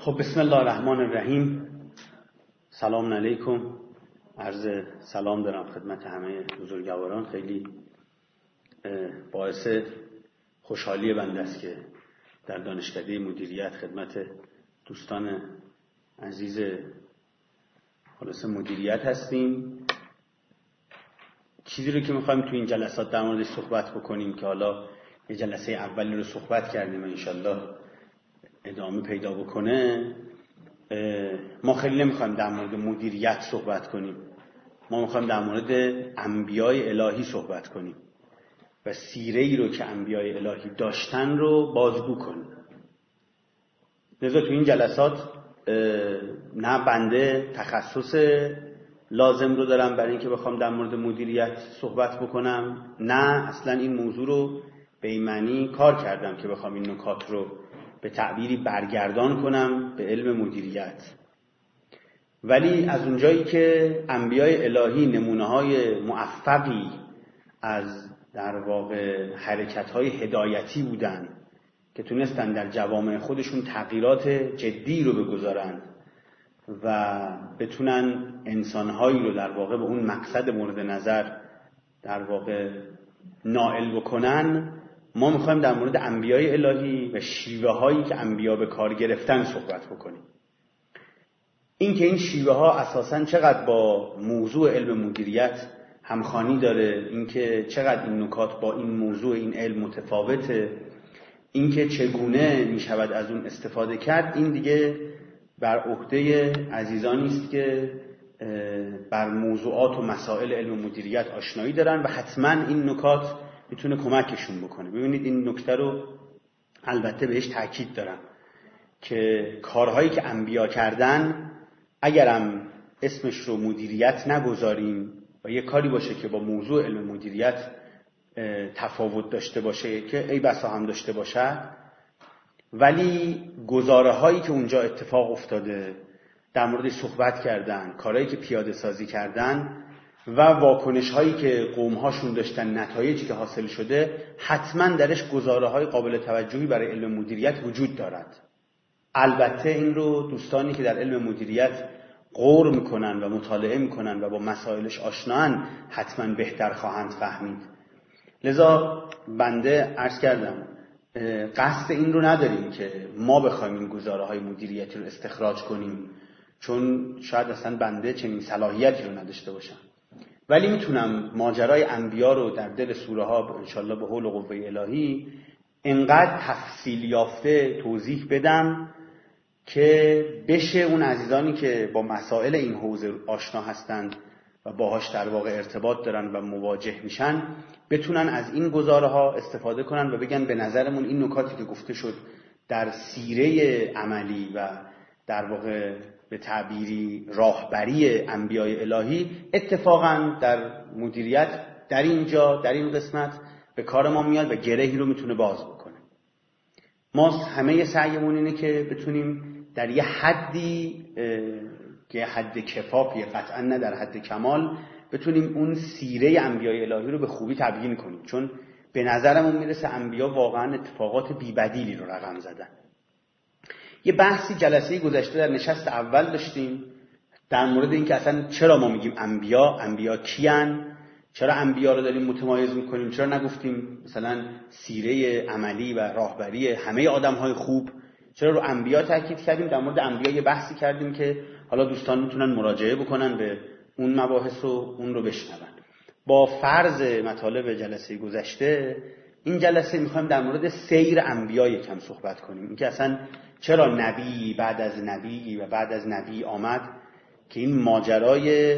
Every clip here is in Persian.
خب بسم الله الرحمن الرحیم. سلام علیکم. عرض سلام دارم خدمت همه بزرگواران. خیلی باعث خوشحالی بنده است که در دانشکده مدیریت خدمت دوستان عزیز خلاص مدیریت هستیم. چیزی رو که می‌خوایم تو این جلسات در موردش صحبت بکنیم که حالا یه جلسه اولی رو صحبت کردیم و انشالله ادامه پیدا بکنه، ما خیلی نمیخوایم در مورد مدیریت صحبت کنیم. ما میخوایم در مورد انبیای الهی صحبت کنیم و سیره‌ای رو که انبیای الهی داشتن رو بازگو کنیم. لذا تو این جلسات نه بنده تخصص لازم رو دارم برای اینکه بخوام در مورد مدیریت صحبت بکنم، نه اصلا این موضوع رو به این معنی کار کردم که بخوام این نکات رو به تعبیری برگردان کنم به علم مدیریت. ولی از اونجایی که انبیای الهی نمونه‌های موفقی از در واقع حرکت‌های هدایتی بودن که تونستن در جوامع خودشون تغییرات جدی رو بگذارن و بتونن انسان‌هایی رو در واقع به اون مقصد مورد نظر در واقع نائل بکنن، ما میخوایم در مورد انبیای الهی و شیوه هایی که انبیا به کار گرفتن صحبت بکنیم. این که این شیوه ها اساساً چقدر با موضوع علم مدیریت همخوانی داره، این که چقدر این نکات با این موضوع این علم متفاوته، این که چگونه میشود از اون استفاده کرد، این دیگه بر عهده عزیزانی است که بر موضوعات و مسائل علم مدیریت آشنایی دارن و حتما این نکات میتونه کمکشون بکنه. ببینید این نکته رو البته بهش تاکید دارم که کارهایی که انبیا کردن اگرم اسمش رو مدیریت نگذاریم و یه کاری باشه که با موضوع علم مدیریت تفاوت داشته باشه که ای بسا هم داشته باشه، ولی گزاره هایی که اونجا اتفاق افتاده در موردش صحبت کردن، کارهایی که پیاده سازی کردن و واکنش هایی که قوم هاشون داشتن، نتایجی که حاصل شده، حتما درش گزاره های قابل توجهی برای علم مدیریت وجود دارد. البته این رو دوستانی که در علم مدیریت غور میکنن و مطالعه میکنن و با مسائلش آشنان حتما بهتر خواهند فهمید. لذا بنده عرض کردم قصد این رو نداریم که ما بخوایم این گزاره های مدیریتی رو استخراج کنیم، چون شاید اصلا بنده چنین صلاحیتی رو نداشته باشم، ولی میتونم ماجرای انبیا رو در دل سوره ها انشالله به حول و قوه الهی انقدر تفصیل یافته توضیح بدم که بشه اون عزیزانی که با مسائل این حوزه آشنا هستند و باهاش در واقع ارتباط دارن و مواجه میشن بتونن از این گزاره ها استفاده کنن و بگن به نظرمون این نکاتی که گفته شد در سیره عملی و در واقع به تعبیری راهبری انبیای الهی اتفاقا در مدیریت در اینجا در این قسمت به کار ما میاد و گرهی رو میتونه باز بکنه. ما همه سعیمون اینه که بتونیم در یه حدی که حد کفایه، قطعا نه در حد کمال، بتونیم اون سیره انبیای الهی رو به خوبی تبیین کنیم، چون به نظرمون میرسه انبیا واقعا اتفاقات بی‌بدیلی رو رقم زدن. یه بحثی جلسه گذشته در نشست اول داشتیم در مورد این که اصلا چرا ما میگیم انبیا کیان، چرا انبیا رو داریم متمایز میکنیم، چرا نگفتیم مثلا سیره عملی و راهبری همه آدم‌های خوب، چرا رو انبیا تاکید کردیم. در مورد انبیا یه بحثی کردیم که حالا دوستان میتونن مراجعه بکنن به اون مباحث و اون رو بشنون. با فرض مطالب جلسه گذشته این جلسه میخوایم در مورد سیر انبیا یکم صحبت کنیم، اینکه اصلا چرا نبی بعد از نبی و بعد از نبی آمد، که این ماجرای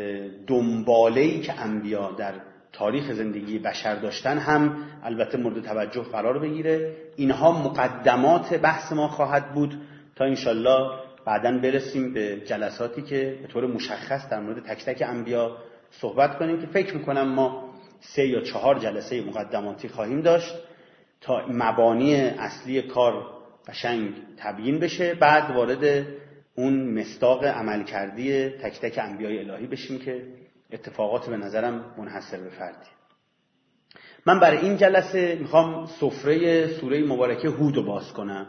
دنباله‌ای که انبیا در تاریخ زندگی بشر داشتن هم البته مورد توجه قرار بگیره. اینها مقدمات بحث ما خواهد بود تا انشالله بعداً برسیم به جلساتی که به طور مشخص در مورد تک تک انبیا صحبت کنیم، که فکر میکنم ما 3 یا 4 جلسه مقدماتی خواهیم داشت تا مبانی اصلی کار قشنگ تبیین بشه، بعد وارد اون مصداق عملکردی تک تک انبیای الهی بشیم که اتفاقات به نظرم منحصر به فردی. من برای این جلسه میخوام سفره سوره مبارکه هود رو باز کنم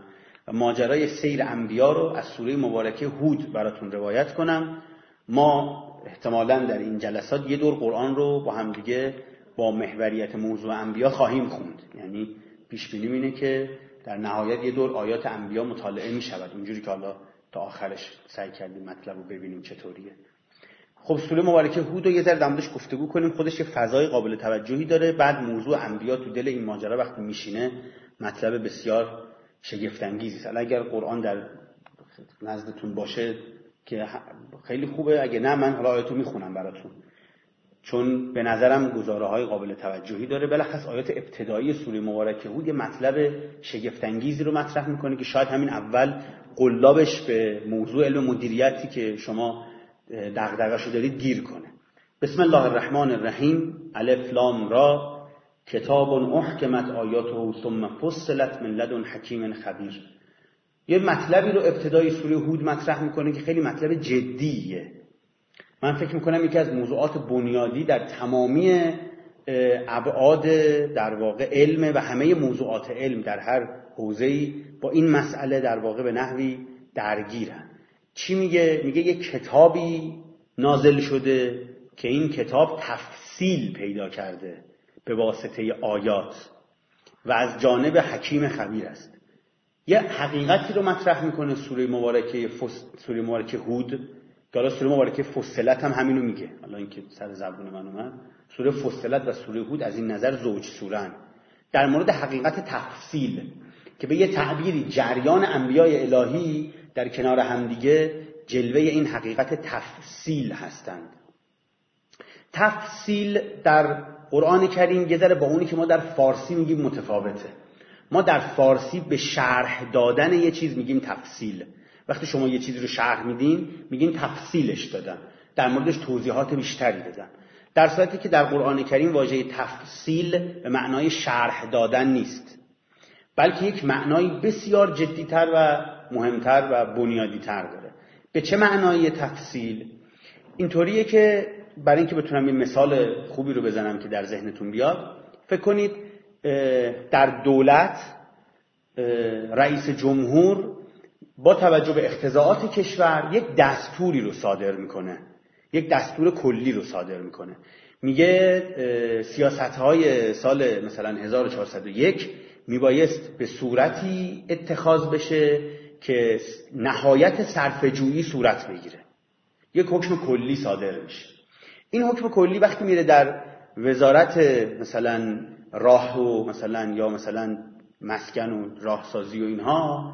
و ماجرای سیر انبیا رو از سوره مبارکه هود براتون روایت کنم. ما احتمالاً در این جلسات یه دور قرآن رو با هم دیگه با محوریت موضوع انبیا خواهیم خوند. یعنی پیش بینی اینه که در نهایت یه دور آیات انبیا مطالعه می شود، اونجوری که حالا تا آخرش سعی کردیم مطلب رو ببینیم چطوریه. خب سوره مبارکه هود رو یه ذره در موردش گفتگو کنیم. خودش یه فضای قابل توجهی داره. بعد موضوع انبیا تو دل این ماجرا وقتی میشینه مطلب بسیار شگفت انگیزی است. اگر قرآن در نزدتون باشه که خیلی خوبه، اگه نه من حالا آیاتو میخونم براتون، چون به نظرم گزاره‌های قابل توجهی داره. بلخص آیات ابتدایی سوره مبارکه هود یه مطلب شگفت انگیزی رو مطرح میکنه که شاید همین اول قلابش به موضوع علم مدیریتی که شما دغدغه‌شو دارید گیر کنه. بسم الله الرحمن الرحیم. الف لام را کتاب احکمت آیاته ثم فصلت من لدن حکیم خبیر. یه مطلبی رو ابتدای سوره هود مطرح میکنه که خیلی مطلب جدیه. من فکر میکنم یکی از موضوعات بنیادی در تمامی ابعاد در واقع علم و همه موضوعات علم در هر حوزه‌ای با این مسئله در واقع به نحوی درگیرن. چی میگه؟ میگه یک کتابی نازل شده که این کتاب تفصیل پیدا کرده به واسطه آیات و از جانب حکیم خبیر است. یه حقیقتی رو مطرح میکنه سوره مبارکه هود، که حالا سوره مبارکه فصلت هم همینو میگه. حالا اینکه سر زبون من اومد، سوره فصلت و سوره هود از این نظر زوج سورن در مورد حقیقت تفصیل که به یه تعبیری جریان انبیای الهی در کنار همدیگه جلوه این حقیقت تفصیل هستند. تفصیل در قرآن کریم یه ذره با اونی که ما در فارسی میگیم متفاوته. ما در فارسی به شرح دادن یه چیز میگیم تفصیل. وقتی شما یه چیزی رو شرح میدین میگین تفصیلش دادن، در موردش توضیحات بیشتری دادن. در صورتی که در قرآن کریم واژه تفصیل به معنای شرح دادن نیست، بلکه یک معنای بسیار جدیتر و مهمتر و بنیادیتر داره. به چه معنای تفصیل؟ اینطوریه که برای اینکه بتونم یه مثال خوبی رو بزنم که در ذهنتون بیاد، فکر کنید در دولت رئیس جمهور با توجه به اقتضاعات کشور یک دستوری رو صادر میکنه، یک دستور کلی رو صادر میکنه. میگه سیاست‌های سال مثلا 1401 میبایست به صورتی اتخاذ بشه که نهایت صرفه‌جویی صورت بگیره. یک حکم کلی صادر میشه. این حکم کلی وقتی میره در وزارت مثلا راه و مثلا یا مثلا مسکن و راهسازی و اینها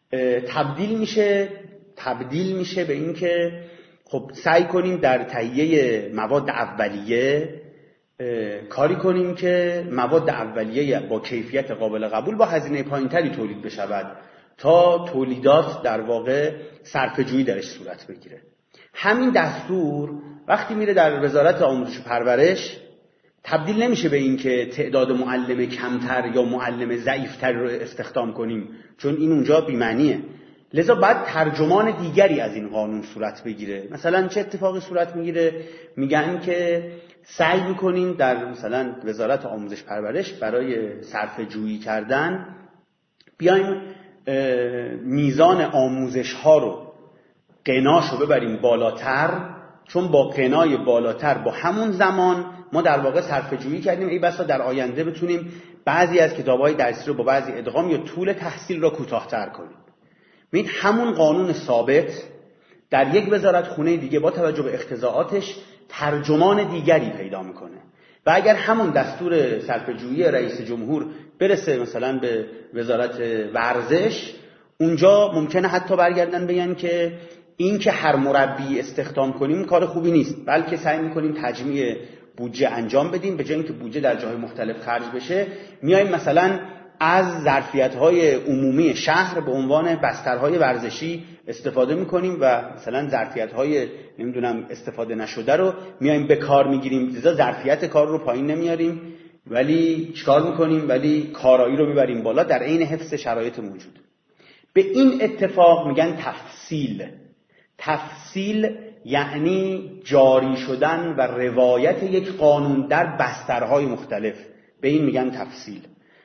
تبدیل میشه به این که خب سعی کنیم در تهیه مواد اولیه کاری کنیم که مواد اولیه با کیفیت قابل قبول با هزینه پایینتری تولید بشود تا تولیدات در واقع صرفه‌جویی درش صورت بگیره. همین دستور وقتی میره در وزارت آموزش و پرورش تبدیل نمیشه به این که تعداد معلم کمتر یا معلم ضعیفتر رو استخدام کنیم، چون این اونجا بی‌معنیه. لذا بعد ترجمان دیگری از این قانون صورت بگیره. مثلا چه اتفاقی صورت میگیره؟ میگن که سعی میکنیم در مثلا وزارت آموزش پرورش برای صرفه‌جویی کردن بیایم میزان آموزش ها رو قناشو ببریم بالاتر، چون با قنای بالاتر با همون زمان ما در واقع صرفه‌جویی کردیم، ای بسا در آینده بتونیم بعضی از کتاب‌های درسی رو با بعضی ادغام یا طول تحصیل را کوتاه‌تر کنیم. ببینید همون قانون ثابت در یک وزارت خونه دیگه با توجه به اقتضاعاتش ترجمان دیگری پیدا میکنه و اگر همون دستور صرفه‌جویی رئیس جمهور برسه مثلا به وزارت ورزش، اونجا ممکنه حتی برگردن بگن که این که هر مربی استخدام کنیم کار خوبی نیست، بلکه سعی میکنیم تجمیع بودجه انجام بدیم، به جای اینکه بودجه در جاهای مختلف خرج بشه میایم مثلا از ظرفیت‌های عمومی شهر به عنوان بسترهای ورزشی استفاده می‌کنیم و مثلا ظرفیت‌های نمیدونم استفاده نشده رو میایم به کار می‌گیریم. لذا ظرفیت کار رو پایین نمیاریم ولی چیکار می‌کنیم؟ ولی کارایی رو میبریم بالا در عین حفظ شرایط موجود. به این اتفاق میگن تفصیل. تفصیل یعنی جاری شدن و روایت یک قانون در بسترهای مختلف، به این میگن تفصیل.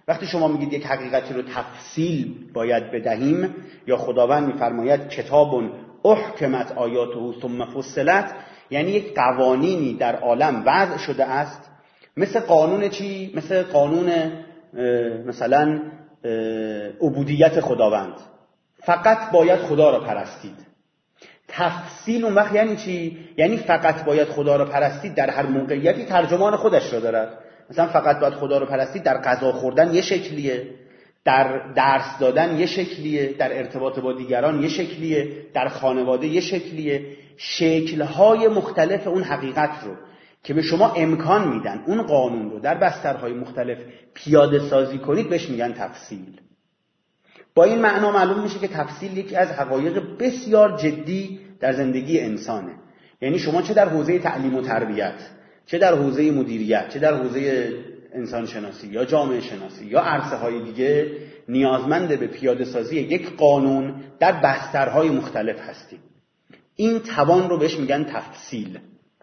وقتی شما میگید یک حقیقتی رو تفصیل باید بدهیم، یا خداوند میفرماید کتاب احکمت آیاته ثم فصلت، یعنی یک قوانینی در عالم وضع شده است، مثل قانون چی؟ مثل قانون مثلا عبودیت خداوند، فقط باید خدا را پرستید. تفصیل اون وقت یعنی چی؟ یعنی فقط باید خدا را پرستید در هر موقعیتی ترجمان خودش را دارد. مثلا فقط باید خدا را پرستید در غذا خوردن یه شکلیه، در درس دادن یه شکلیه، در ارتباط با دیگران یه شکلیه، در خانواده یه شکلیه. شکل‌های مختلف اون حقیقت رو که به شما امکان میدن اون قانون رو در بسترهای مختلف پیاده سازی کنید بهش میگن تفصیل. با این معنا معلوم میشه که تفصیل یکی از حقایق بسیار جدی در زندگی انسانه. یعنی شما چه در حوزه تعلیم و تربیت، چه در حوزه مدیریت، چه در حوزه انسان شناسی یا جامعه شناسی یا عرصه‌های دیگه، نیازمند به پیاده سازی یک قانون در بسترهای مختلف هستید. این توان رو بهش میگن تفصیل.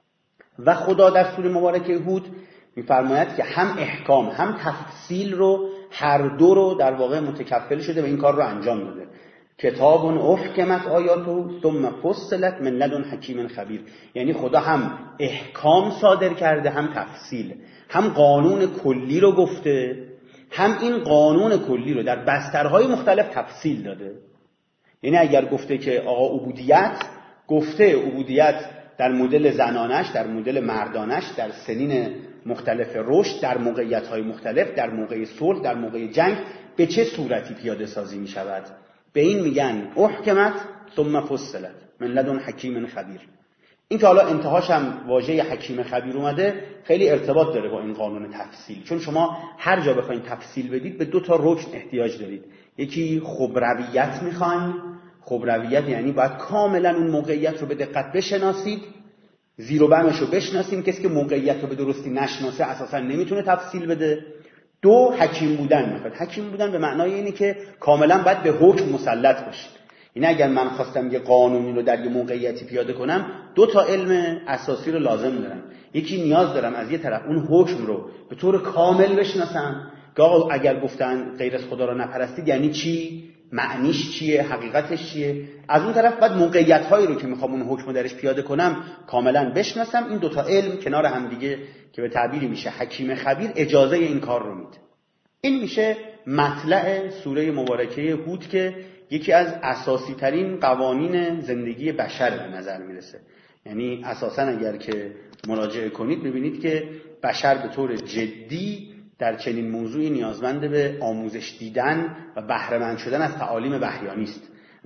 و خدا در سوره مبارکه هود میفرماید که هم احکام هم تفصیل رو، هر دو رو در واقع متکفل شده و این کار رو انجام داده. کتاب احکمت آیاته ثم فصلت من لدن حکیم خبیر. یعنی خدا هم احکام صادر کرده، هم تفصیل، هم قانون کلی رو گفته، هم این قانون کلی رو در بسترهای مختلف تفصیل داده. یعنی اگر گفته که آقا عبودیت، گفته عبودیت در مدل زنانش، در مدل مردانش، در سنین مختلف رشد، در موقعیت‌های مختلف، در موقع صلح، در موقع جنگ به چه صورتی پیاده سازی می شود. به این میگن احکمت ثم فصلت من لدن حکیم خبیر. این که حالا انتهاش هم واژه حکیم خبیر اومده خیلی ارتباط داره با این قانون تفصیل، چون شما هر جا بخواید تفصیل بدید به دو تا رکن احتیاج دارید. یکی خبرویت میخواین. خبرویت یعنی باید کاملا اون موقعیت رو به دقت بشناسید، زیر و بمش رو بشناسیم. کسی که موقعیت رو به درستی نشناسه اساسا نمیتونه تفصیل بده. دو، حکیم بودن میخواد. حکیم بودن به معنای اینه که کاملا باید به حکم مسلط باشید. این اگر من خواستم یه قانونی رو در یه موقعیتی پیاده کنم، دو تا علم اساسی رو لازم دارم. یکی نیاز دارم از یه طرف اون حکم رو به طور کامل بشناسم که آقا اگر گفتن غیر از خدا رو نپرستید یعنی چی، معنیش چیه، حقیقتش چیه. از اون طرف بعد موقعیت‌هایی رو که میخوام اون حکم رو درش پیاده کنم کاملا بشناسم. این دو تا علم کنار هم دیگه که به تعبیری میشه حکیم خبیر اجازه این کار رو میده. این میشه مطلع سوره مبارکه هود که یکی از اساسی ترین قوانین زندگی بشر به نظر میرسه. یعنی اساسا اگر که مراجعه کنید ببینید که بشر به طور جدی در چنین موضوعی نیازمند به آموزش دیدن و بهره مند شدن از تعالیم وحیانی است،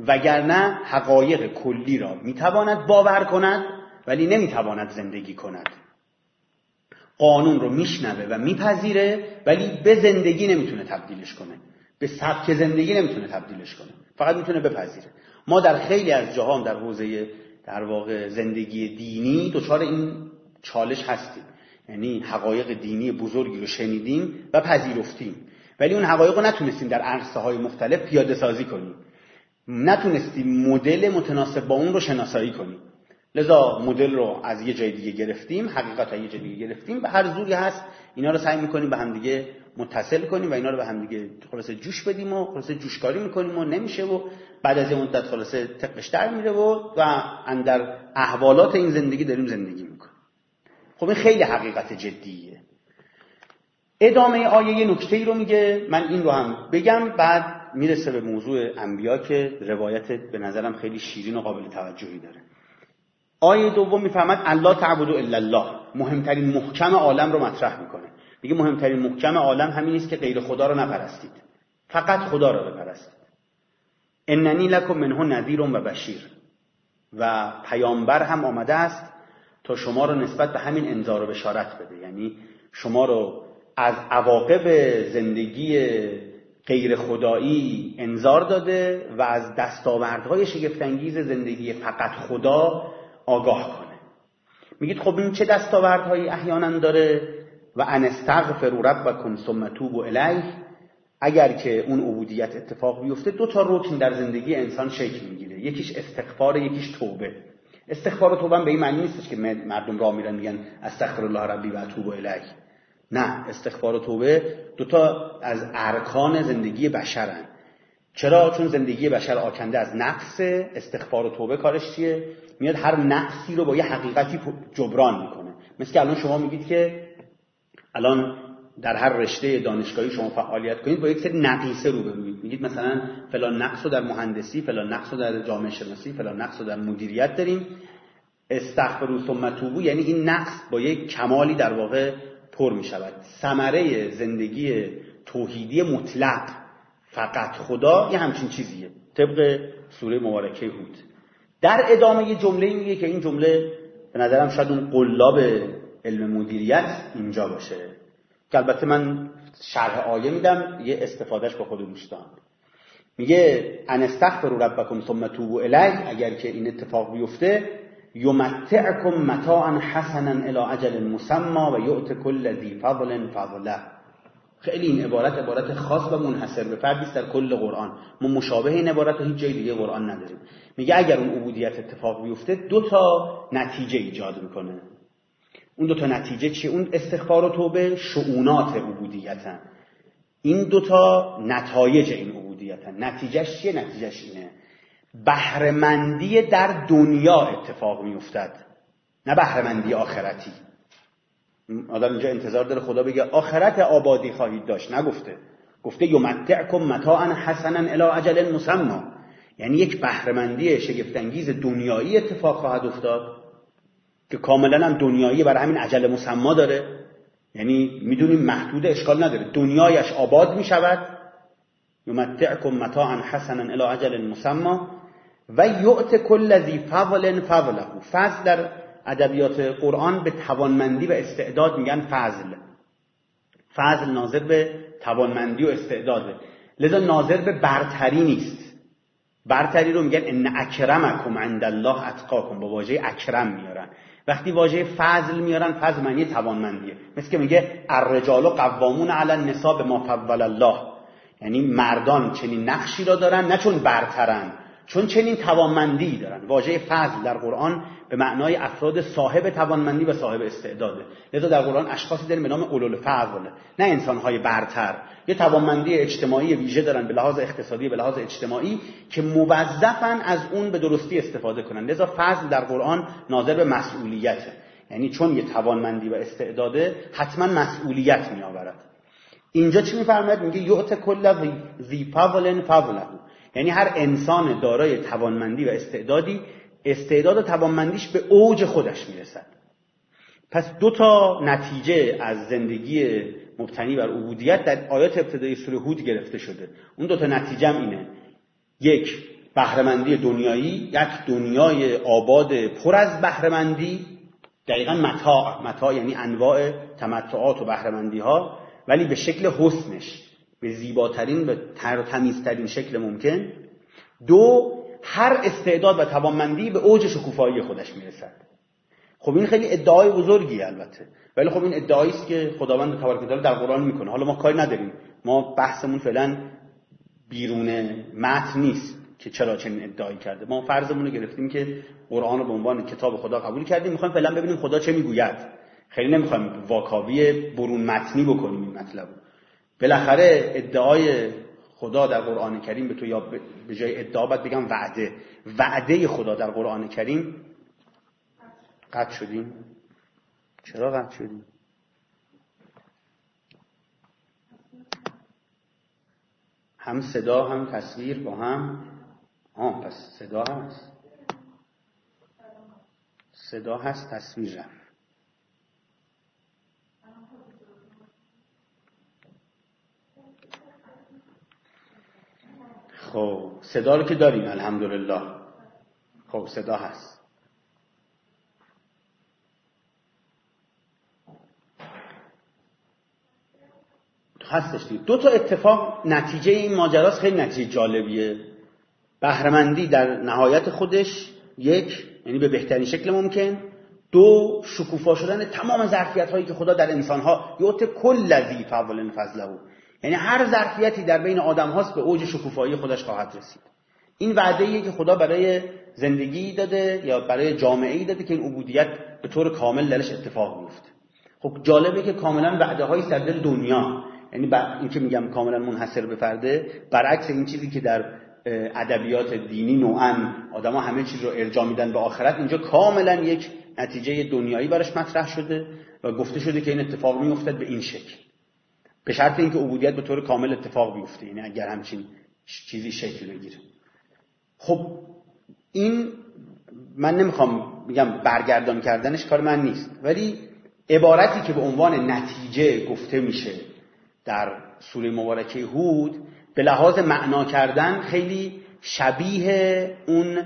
وگرنه حقایق کلی را میتواند باور کند ولی نمیتواند زندگی کند. قانون رو میشنوه و میپذیره ولی به زندگی نمیتونه تبدیلش کنه، به سبک زندگی نمیتونه تبدیلش کنه، فقط میتونه بپذیره. ما در خیلی از جاها در حوزه در واقع زندگی دینی دچار این چالش هستیم. یعنی حقایق دینی بزرگی رو شنیدیم و پذیرفتیم ولی اون حقایق رو نتونستیم در عرصه‌های مختلف پیاده سازی کنیم، نتونستیم مدل متناسب با اون رو شناسایی کنیم. لذا مدل رو از یه جای دیگه گرفتیم، حقیقت رو یه جای دیگه گرفتیم، به هر زوری هست اینا رو سعی می‌کنیم به هم دیگه متصل کنیم و اینا رو به هم دیگه خلاصه جوش بدیم و خلاصه جوشکاری می‌کنیم و نمیشه و بعد از یه مدت خلاصه تقش در میره و اندر احوالات این زندگی داریم زندگی می‌کنیم. خب این خیلی حقیقت جدیه. ادامه آیه یه نکته‌ای رو میگه، من این رو هم بگم بعد میرسه به موضوع انبیا که روایت به نظرم خیلی شیرین و قابل توجهی داره. آیه دوم میفهمد الله تعبدوا الا الله، مهمترین محکم عالم رو مطرح میکنه. میگه مهمترین محکم عالم همین است که غیر خدا رو نپرستید، فقط خدا رو بپرستید. اننی لکم منه نذیر و بشیر، و پیامبر هم آمده است تا شما رو نسبت به همین انذار و بشارت بده. یعنی شما رو از عواقب زندگی غیر خدایی انذار داده و از دستاوردهای شگفت‌انگیز زندگی فقط خدا آگاه کنه. میگید خب این چه دستاوردهایی احیانا داره؟ و ان استغفروا ربکم ثم توبوا الیه. اگر که اون عبودیت اتفاق بیفته دو تا رکن در زندگی انسان شکل میگیره، یکیش استغفار، یکیش توبه. استغفار و توبه به این معنی نیستش که مردم راه میرن میگن استغفر الله ربی و اتوب الیه. نه، استغفار و توبه دوتا از ارکان زندگی بشرن. چرا؟ چون زندگی بشر آکنده از نقص. استغفار و توبه کارش چیه؟ میاد هر نقصی رو با یه حقیقتی جبران میکنه. مثل که الان شما میگید که الان در هر رشته دانشگاهی شما فعالیت کنید با یک سری نقیصه روبروید. میگید مثلا فلان نقص رو در مهندسی، فلان نقص رو در جامعه شناسی، فلان نقص رو در مدیریت داریم. استغفروا ثم توبوا یعنی این نقص با یک کمالی در واقع پر میشود. ثمره زندگی توحیدی مطلق فقط خدا یه همچین چیزیه، طبق سوره مبارکه هود. در ادامه یه جمله میگه که این جمله به نظرم شاید اون قلاب علم مدیریت اینجا باشه، که البته من شرح آیه میدم یه استفادهش با خود دوستان. میگه ان استغفروا ربکم ثم توبوا الیه، اگر که این اتفاق بیفته یمتعکم متاعا حسنا الی اجل مسمى و یؤت کل ذی فضل فضله. خیلی این عبارت خاص و منحصر به فردی است در کل قرآن. ما مشابه این عبارت رو هیچ جای دیگه قرآن نداریم. میگه اگر اون عبودیت اتفاق بیفته دو تا نتیجه ایجاد میکنه. اون دو تا نتیجه چیه؟ اون استغفار و توبه شؤونات عبودیتن. این دو تا نتایج این عبودیتن. نتیجهش چیه؟ نتیجهش اینه بهره‌مندی در دنیا اتفاق میافتد، نه بهره‌مندی آخرتی. آدم اینجا انتظار داره خدا بگه آخرت آبادی خواهید داشت، نگفته. گفته یمتعکم متاعا حسنا الی اجل مسمى، یعنی یک بهره‌مندی شگفت انگیز دنیایی اتفاق خواهد افتاد که کاملا هم دنیایی، برای همین اجل مسمى داره. یعنی میدونیم محدود، اشکال نداره، دنیایش آباد میشود. یمتعکم متاعا حسنا الی اجل مسمى و یؤت کل ذی فضل فضله. فضل در ادبیات قرآن به توانمندی و استعداد میگن فضل. فضل ناظر به توانمندی و استعداده، لذا ناظر به برتری نیست. برتری رو میگن ان اکرمکم عند الله اتقاکم، با واژه اکرم میارن. وقتی واژه فضل میارن، فضل معنی توانمندیه. مثل که میگه الرجال قوامون علی النساء بما فضل الله، یعنی مردان چنین نقشی را دارن نه چون برترن، چون چنین توانمندی دارن. واژه فضل در قرآن به معنای افراد صاحب توانمندی و صاحب استعداده. لذا در قرآن اشخاصی داریم به نام اولوالفضل، نه انسان‌های برتر. یه توانمندی اجتماعی ویژه دارن به لحاظ اقتصادی، به لحاظ اجتماعی، که موظفن از اون به درستی استفاده کنن. لذا فضل در قرآن ناظر به مسئولیته، یعنی چون یه توانمندی و استعداده حتما مسئولیت میآورد. اینجا چی میفرماید؟ میگه یؤت کل ذی فضل فضله، یعنی هر انسان دارای توانمندی و استعدادی استعداد و توانمندیش به اوج خودش میرسد. پس دو تا نتیجه از زندگی مبتنی بر عبودیت در آیات ابتدایی سوره هود گرفته شده. اون دو تا نتیجه هم اینه: یک، بهره‌مندی دنیایی، یک دنیای آباد پر از بهره‌مندی، دقیقاً متاع یعنی انواع تمتعات و بهره‌مندی ها، ولی به شکل حسنش، به زیباترین و تمیزترین شکل ممکن. دو، هر استعداد و توانمندی به اوج شکوفایی خودش میرسد. خب این خیلی ادعای بزرگیه البته، ولی خب این ادعایی است که خداوند تبارک و تعالی در قرآن میکنه. حالا ما کاری نداریم، ما بحثمون فعلا بیرون متن نیست که چرا چنین ادعایی کرده. ما فرضمون رو گرفتیم که قرآن رو به عنوان کتاب خدا قبول کردیم، میخوایم فعلا ببینیم خدا چه میگوید. خیلی نمیخوایم واکاوی برون متنی بکنیم این مطلب. بالاخره ادعای خدا در قرآن کریم به تو، یا به جای ادعا باید بگم وعده خدا در قرآن کریم. قطع شدیم؟ چرا قطع شدیم؟ هم صدا هم تصویر با هم. پس صدا هست، صدا هست، تصویر رفت. خب صدا رو که داریم الحمدلله. خب صدا هست. هستش دیگه. دو تا اتفاق نتیجه این ماجراست، خیلی نتیجه جالبیه. بهره‌مندی در نهایت خودش، یک، یعنی به بهترین شکل ممکن. دو، شکوفا شدن تمام ظرفیت هایی که خدا در انسان ها یعطی کل ذی فضل فضله، یعنی هر ظرفیتی در بین آدم هاست به اوج شکوفایی خودش خواهد رسید. این وعده‌ایه که خدا برای زندگی داده یا برای جامعه‌ای داده که این عبودیت به طور کامل درش اتفاق میفته. خب جالبه که کاملا وعده‌های سر دل دنیا، یعنی این که میگم کاملا منحصر به فرده، برعکس این چیزی که در ادبیات دینی نوعاً آدما همه چیز رو ارجاع میدن به آخرت، اینجا کاملا یک نتیجه دنیایی براش مطرح شده و گفته شده که این اتفاق میافتد به این شکل، به شرط اینکه عبودیت به طور کامل اتفاق بیفته، یعنی اگر همچین چیزی شکل بگیره. خب این من نمیخوام بگم برگردان کردنش کار من نیست، ولی عبارتی که به عنوان نتیجه گفته میشه در سوره مبارکه هود به لحاظ معنا کردن خیلی شبیه اون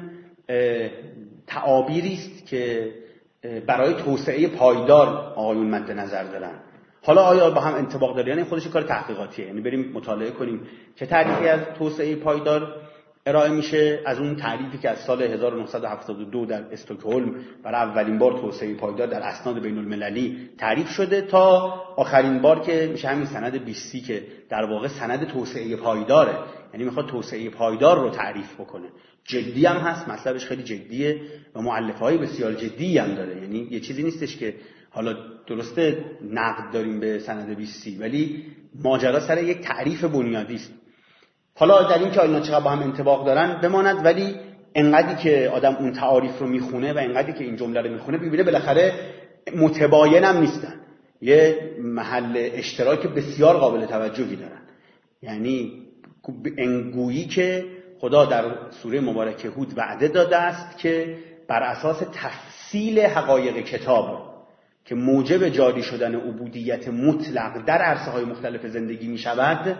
تعابیری است که برای توسعه پایدار آقایون مد نظر دارن. حالا آیا با هم انطباق داره؟ یعنی خودش کار تحقیقاتیه، یعنی بریم مطالعه کنیم چه تعریفی از توسعه پایدار ارائه میشه، از اون تعریفی که از سال 1972 در استکهلم برای اولین بار توسعه پایدار در اسناد بین المللی تعریف شده تا آخرین بار که میشه همین سند 20 که در واقع سند توسعه پایداره، یعنی میخواد توسعه پایدار رو تعریف بکنه. جدی هم هست، مطلبش خیلی جدیه و مؤلفه‌های بسیار جدی هم داره، یعنی یه چیزی نیستش که حالا درسته نقد داریم به سند 20 ولی ماجرا سر یک تعریف بنیادی است. حالا در این که اینا چقدر با هم انطباق دارن بماند، ولی انقدری که آدم اون تعاریف رو میخونه و انقدری که این جمله رو میخونه ببینه بالاخره متباین هم نیستن، یه محل اشتراک بسیار قابل توجهی دارن. یعنی انگویی که خدا در سوره مبارکه هود وعده داده است که بر اساس تفصیل حقایق کتاب که موجب جاری شدن عبودیت مطلق در عرصه‌های مختلف زندگی میشود،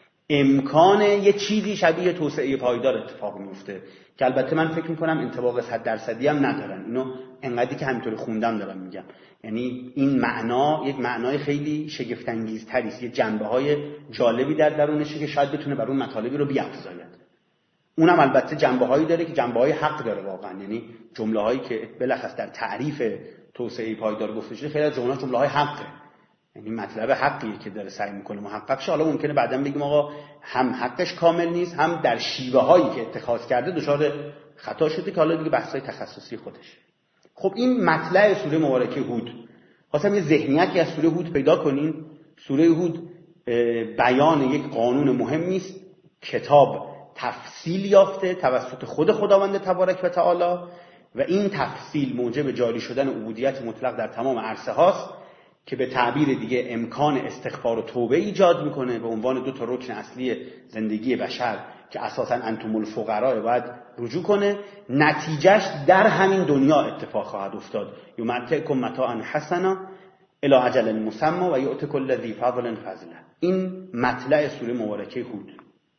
امکان یه چیزی شبیه توسعه پایدار اتفاق میفته که البته من فکر میکنم انطباق 100% هم ندارن. اینو انقدری که همینطوری خوندم دارم میگم، یعنی این معنا یک معنای خیلی شگفت انگیزتری است، یه جنبه‌های جالبی در درونشه که شاید بتونه بر اون مطالبی رو بیافزاید. اونم البته جنبه‌هایی داره که جنبه‌های حق داره واقعا، یعنی جمله‌هایی که بلخص در تعریف توسعه پایدار گفته شده خیلی از جمله‌های حقه، یعنی مطلب حقیه که داره سعی میکنه محقق شه. حالا ممکنه بعداً بگیم آقا هم حقش کامل نیست، هم در شیوه هایی که اتخاذ کرده دچار خطا شده که حالا دیگه بحث‌های تخصصی خودش. خب این مطلع سوره مبارکه هود، خواستم یه ذهنیتی از سوره هود پیدا کنین. سوره هود بیان یک قانون مهمی است، کتاب تفصیل یافته توسط خود خداوند تبارک و تعالی و این تفصیل موجب جاری شدن عبودیت مطلق در تمام عرصه هاست که به تعبیر دیگه امکان استغفار و توبه ایجاد میکنه به عنوان دو تا رکن اصلی زندگی بشر که اساساً انتم الفقراء باید رجوع کنه. نتیجهش در همین دنیا اتفاق خواهد افتاد. یمتعکم متاعا حسنا الی اجل مسمى و یؤتی کل ذی فضل فضله. این مطلع سوره مبارکه هود.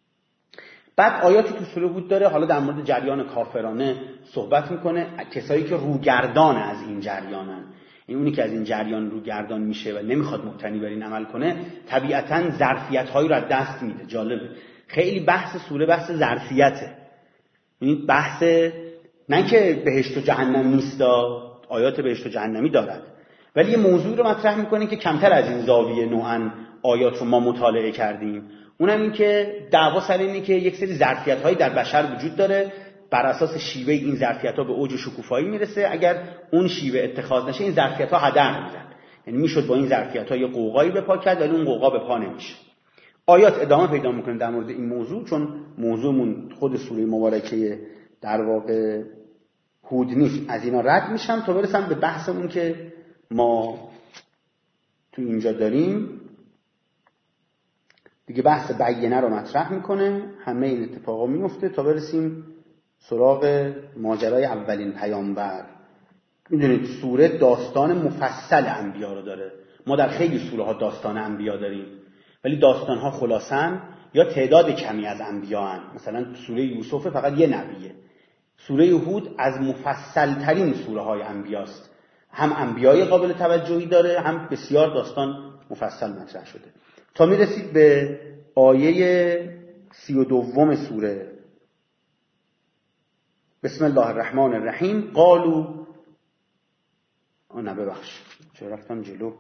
بعد آیاتی تو سوره هود داره حالا در مورد جریان کافرانه صحبت میکنه، کسایی که روگردان از این جریانن. اونی که از این جریان رو گردان میشه و نمیخواد مبتنی بر این عمل کنه طبیعتاً ظرفیت‌هایی رو از دست میده. جالبه خیلی بحث سوره بحث ظرفیته، این بحث نه که بهشت و جهنم نیست، آیات بهشت و جهنمی دارد، ولی یه موضوع رو مطرح میکنه که کمتر از این زاویه نوعاً آیات رو ما مطالعه کردیم. اونم این که دعوا سر اینه که یک سری ظرفیت‌هایی در بشر وجود داره، بر اساس شیوه این ظرفیت‌ها به اوج شکوفایی میرسه، اگر اون شیوه اتخاذ نشه این ظرفیت‌ها هدر میرن. یعنی میشد با این ظرفیت‌ها یه قوقایی به پا کرد ولی اون قوقا به پا نمیشه. آیات ادامه پیدا میکنه در مورد این موضوع، چون موضوعمون خود سوره مبارکه در واقع هود نیست. از اینا رد میشم تا برسم به بحثمون که ما تو اینجا داریم. دیگه بحث بیینه رو مطرح میکنه، همه این اتفاقا میفته تا برسیم سراغ ماجرای اولین پیامبر. میدونید سوره داستان مفصل انبیا رو داره. ما در خیلی سوره ها داستان انبیا داریم ولی داستان ها خلاصن یا تعداد کمی از انبیا هن. مثلا سوره یوسف فقط یه نبیه. سوره هود از مفصل ترین سوره های انبیاست، هم انبیای قابل توجهی داره هم بسیار داستان مفصل مطرح شده تا میرسید به آیه 32 سوره. بسم الله الرحمن الرحیم. قالوا چرا رفتم جلو؟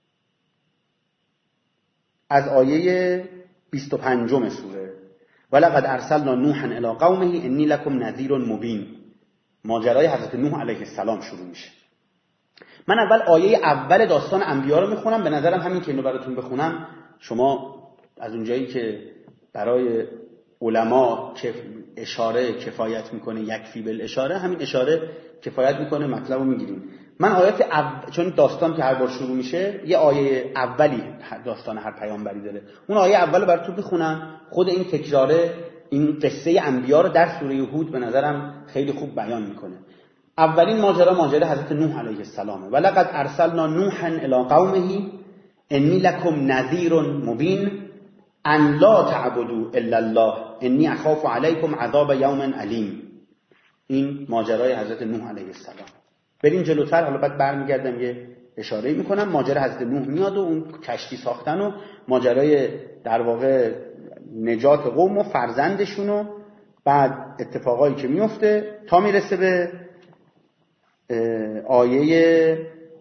از آیه 25 سوره. ولقد ارسلنا نوحا الی قومه انی لکم نذیر مبین. ماجرای حضرت نوح علیه السلام شروع میشه. من اول آیه اول داستان انبیا رو میخونم. به نظرم همین که اینو براتون بخونم شما از اونجایی که برای علما اشاره کفایت میکنه، یکفی بالاشاره، همین اشاره کفایت میکنه، مطلب رو میگیریم. من آیات چون داستان که هر بار شروع میشه یه آیه اولی داستان هر پیامبری داره، اون آیه اول رو براتون بخونم. خود این تکراره این قصه انبیا رو در سوره هود به نظرم خیلی خوب بیان میکنه. اولین ماجرا حضرت نوح علیه السلامه. ولقد ارسلنا نوحا الی قومه انی لکم نذیر مبین ان لا تعبدوا الا الله انی اخاف علیکم عذاب یوم علیم. این ماجرای حضرت نوح علیه السلام. بریم جلوتر، حالا بعد برمیگردم یه اشاره میکنم. ماجرا حضرت نوح میاد و اون کشتی ساختن و ماجرای در واقع نجات قوم و فرزندشون و بعد اتفاقایی که میفته تا میرسه به آیه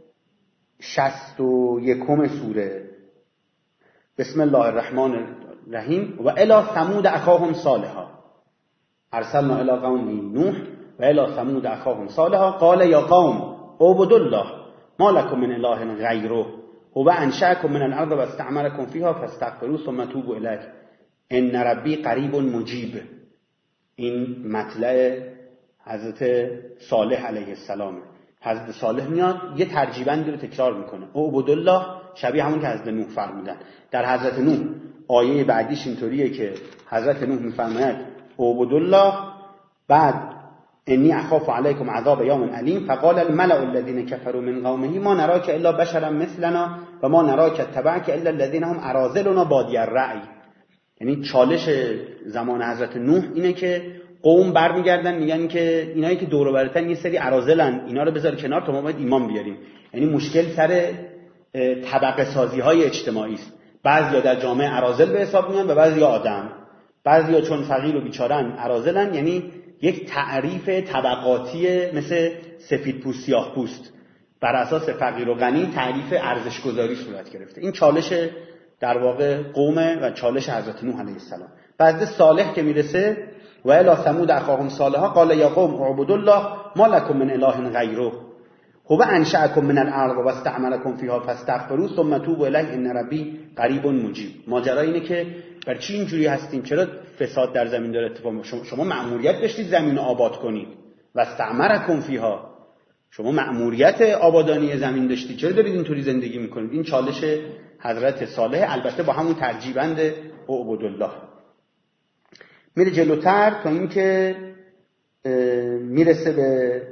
61 سوره. بسم الله الرحمن الرحیم. و الی ثمود اخاهم صالحا ارسلنا الی قوم نوح و الی ثمود اخاهم صالحا قال یا قوم اعبدوا الله ما لكم من اله غیره هو انشأکم من الارض و استعمرکم فیها فاستغفروه ثم توبوا الیه ان ربی قریب مجیب. این مطلع حضرت صالح علیه السلام. حضرت صالح میاد یه ترجیبندی رو تکرار میکنه، اعبدوا الله، شبیه همون که حضرت نوح فرمودن. در حضرت نوح آیه بعدیش اینطوریه که حضرت نوح میفرماید اعبدوا الله، بعد انی اخاف علیکم عذاب یوم علیم فقال الملأ الذین کفروا من قومه ما نراک الا بشرا مثلنا و ما نراک اتبعک الا الذین هم اراذلنا بادی الرأی. یعنی چالش زمان حضرت نوح اینه که قوم برمیگردن میگن که اینایی که دور و برتن یه سری اراذلن، اینا رو بذار کنار تا ما باید ایمان بیاریم. یعنی مشکل سر طبقه سازی های اجتماعی است. بعضیا در جامعه اراذل به حساب میان و بعضیا آدم. بعضیا چون فقیر و بیچارن اراذلن، یعنی یک تعریف طبقاتی مثل سفید پوست سیاه پوست، بر اساس فقیر و غنی تعریف ارزش گذاری صورت گرفته. این چالش در واقع قومه و چالش حضرت نوح علیه السلام. بعد صالح که میرسه و الی ثمود اخاهم صالحا قال یا قوم اعبدوا الله ما لكم من اله غیره هو انشأکم من الارض و استعمرکم فیها فاستغفروه ثم توبوا الیه ان ربی قریب مجیب. ماجرا اینه که بر چی اینجوری هستیم؟ چرا فساد در زمین داره اتفاق میفته؟ شما مأموریت داشتید زمین رو آباد کنید و استعمرکم فیها، شما مأموریت آبادانی زمین داشتید، چرا دارید اینطوری زندگی میکنید؟ این چالش حضرت صالح، البته با همون ترجیبند اعبدوا الله. میره جلوتر تا اینکه میرسه به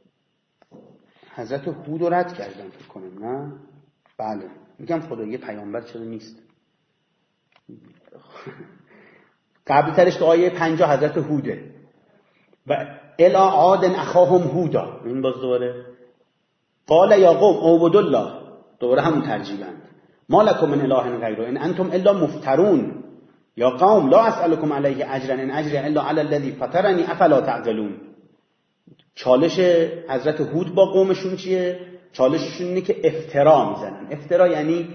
حضرت هود رو رد کردم فکر کنم، نه؟ بله، میگم خدایی پیامبر چرا نیست. قبل ترش تو آیه 50 حضرت هوده و الی عاد اخاهم هودا. این باز دوباره قال یا قوم اعبدوا الله، دوباره همون ترجیبند ما لکم من اله غیره ان انتم الا مفترون یا قوم لا اسألكم علیه اجرا ان اجری الا علی الذی فطرنی افلا تعقلون. چالش حضرت هود با قومشون چیه؟ چالششون اینه که افترا میزنن. افترا یعنی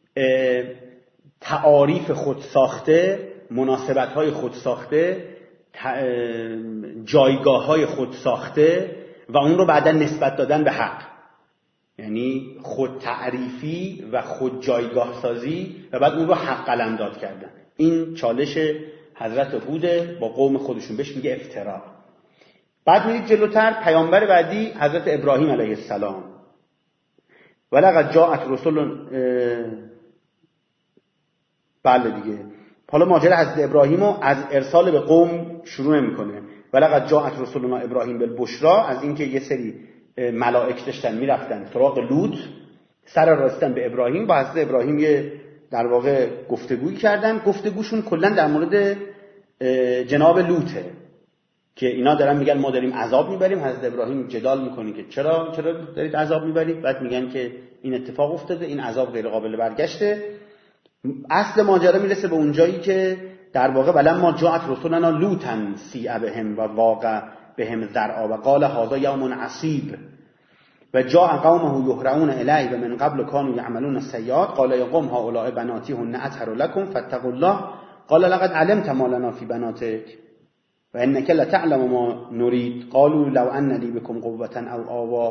تعاریف خود ساخته، مناسبت‌های خود ساخته، جایگاه‌های خود ساخته و اون رو بعداً نسبت دادن به حق. یعنی خود تعریفی و خود جایگاه سازی و بعد اون رو حق قلمداد کردن. این چالش حضرت هود با قوم خودشون، بهش میگه افترا. بعد میرید جلوتر، پیامبر بعدی حضرت ابراهیم علیه السلام. ولقد جاءت رسول بله دیگه. حالا ماجرا حضرت ابراهیم رو از ارسال به قوم شروع میکنه. ولقد جاءت رسولنا ابراهیم بالبشرا، از اینکه یه سری ملائک داشتن میرفتن سراغ لوط، سر راستن به ابراهیم، با حضرت ابراهیم یه در واقع گفتگویی کردن. گفتگوشون کلا در مورد جناب لوطه که اینا دارن میگن ما داریم عذاب میبریم. حضرت ابراهیم جدال میکنه که چرا دارید عذاب میبرید؟ بعد میگن که این اتفاق افتاده، این عذاب غیر قابل برگشته. اصل ماجرا میرسه به اونجایی که در واقع ولما جاءت رسولنا لوطا سیء بهم و واقع بهم ذرعا و قال هذا یوم عصیب و جاء قومه یهرعون الیه و من قبل كانوا یعملون السیئات قال یا قوم هؤلاء بناتی هن اطهر لكم فاتقوا الله قال لقد علمت ما لنا في بناتك و انك لتعلم ما نريد قالوا لو ان لي بكم قوة او آوا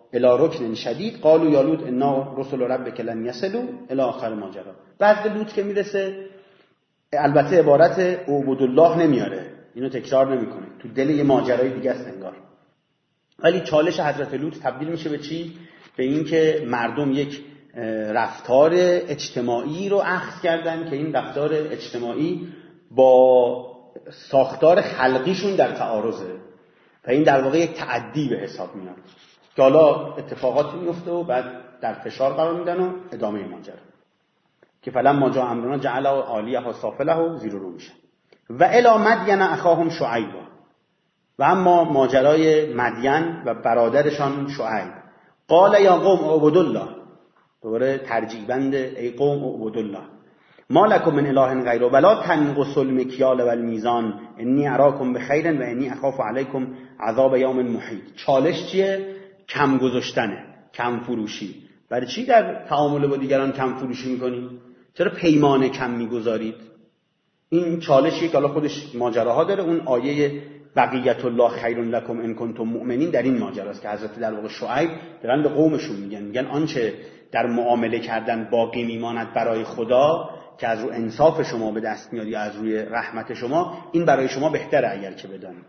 الی رکن شدید قالوا یا لوط انا رسل ربک لن یصلوا الی آخر ماجرا. بعد لوط که میرسه البته عبارت اعبدوا الله نمیاره، اینو تکرار نمیکنه، تو دل یه ماجرای دیگه است انگار. ولی چالش حضرت لوط تبدیل میشه به چی؟ به این که مردم یک رفتار اجتماعی رو اخذ کردن که این رفتار اجتماعی با ساختار خلقیشون در تعارضه و این در واقع یک تعدی به حساب میاد که حالا اتفاقاتی میفته و بعد در فشار قرار میدن و ادامه ماجرا که فلما جاء امرنا جعل عالیها سافلها زیر رو میشه. و الی مدین اخاهم شعیب، و اما ماجرای مدین و برادرشان شعیب. قال یا قوم اعبدوا الله، دوباره ترجیع بند ای قوم اعبدوا الله ما لکم من اله غیره ولا تنقصوا المکیال والمیزان انی اراکم بخیر و انی اخاف علیکم عذاب یوم محیط. چالش چیه؟ کم گذاشتنه، کم فروشی. برای چی در تعامل با دیگران کم فروشی میکنید؟ چرا پیمان کم میگذارید؟ این چالشیه که حالا خودش ماجراها داره. اون آیه بقیت الله خیر لکم ان کنتم مؤمنین در این ماجراست که حضرت در واقع شعیب دارن به قومشون میگن آنچه در معامله کردن باقی میماند برای خدا که از رو انصاف شما به دست میاد یا از روی رحمت شما، این برای شما بهتره اگر که بدانید.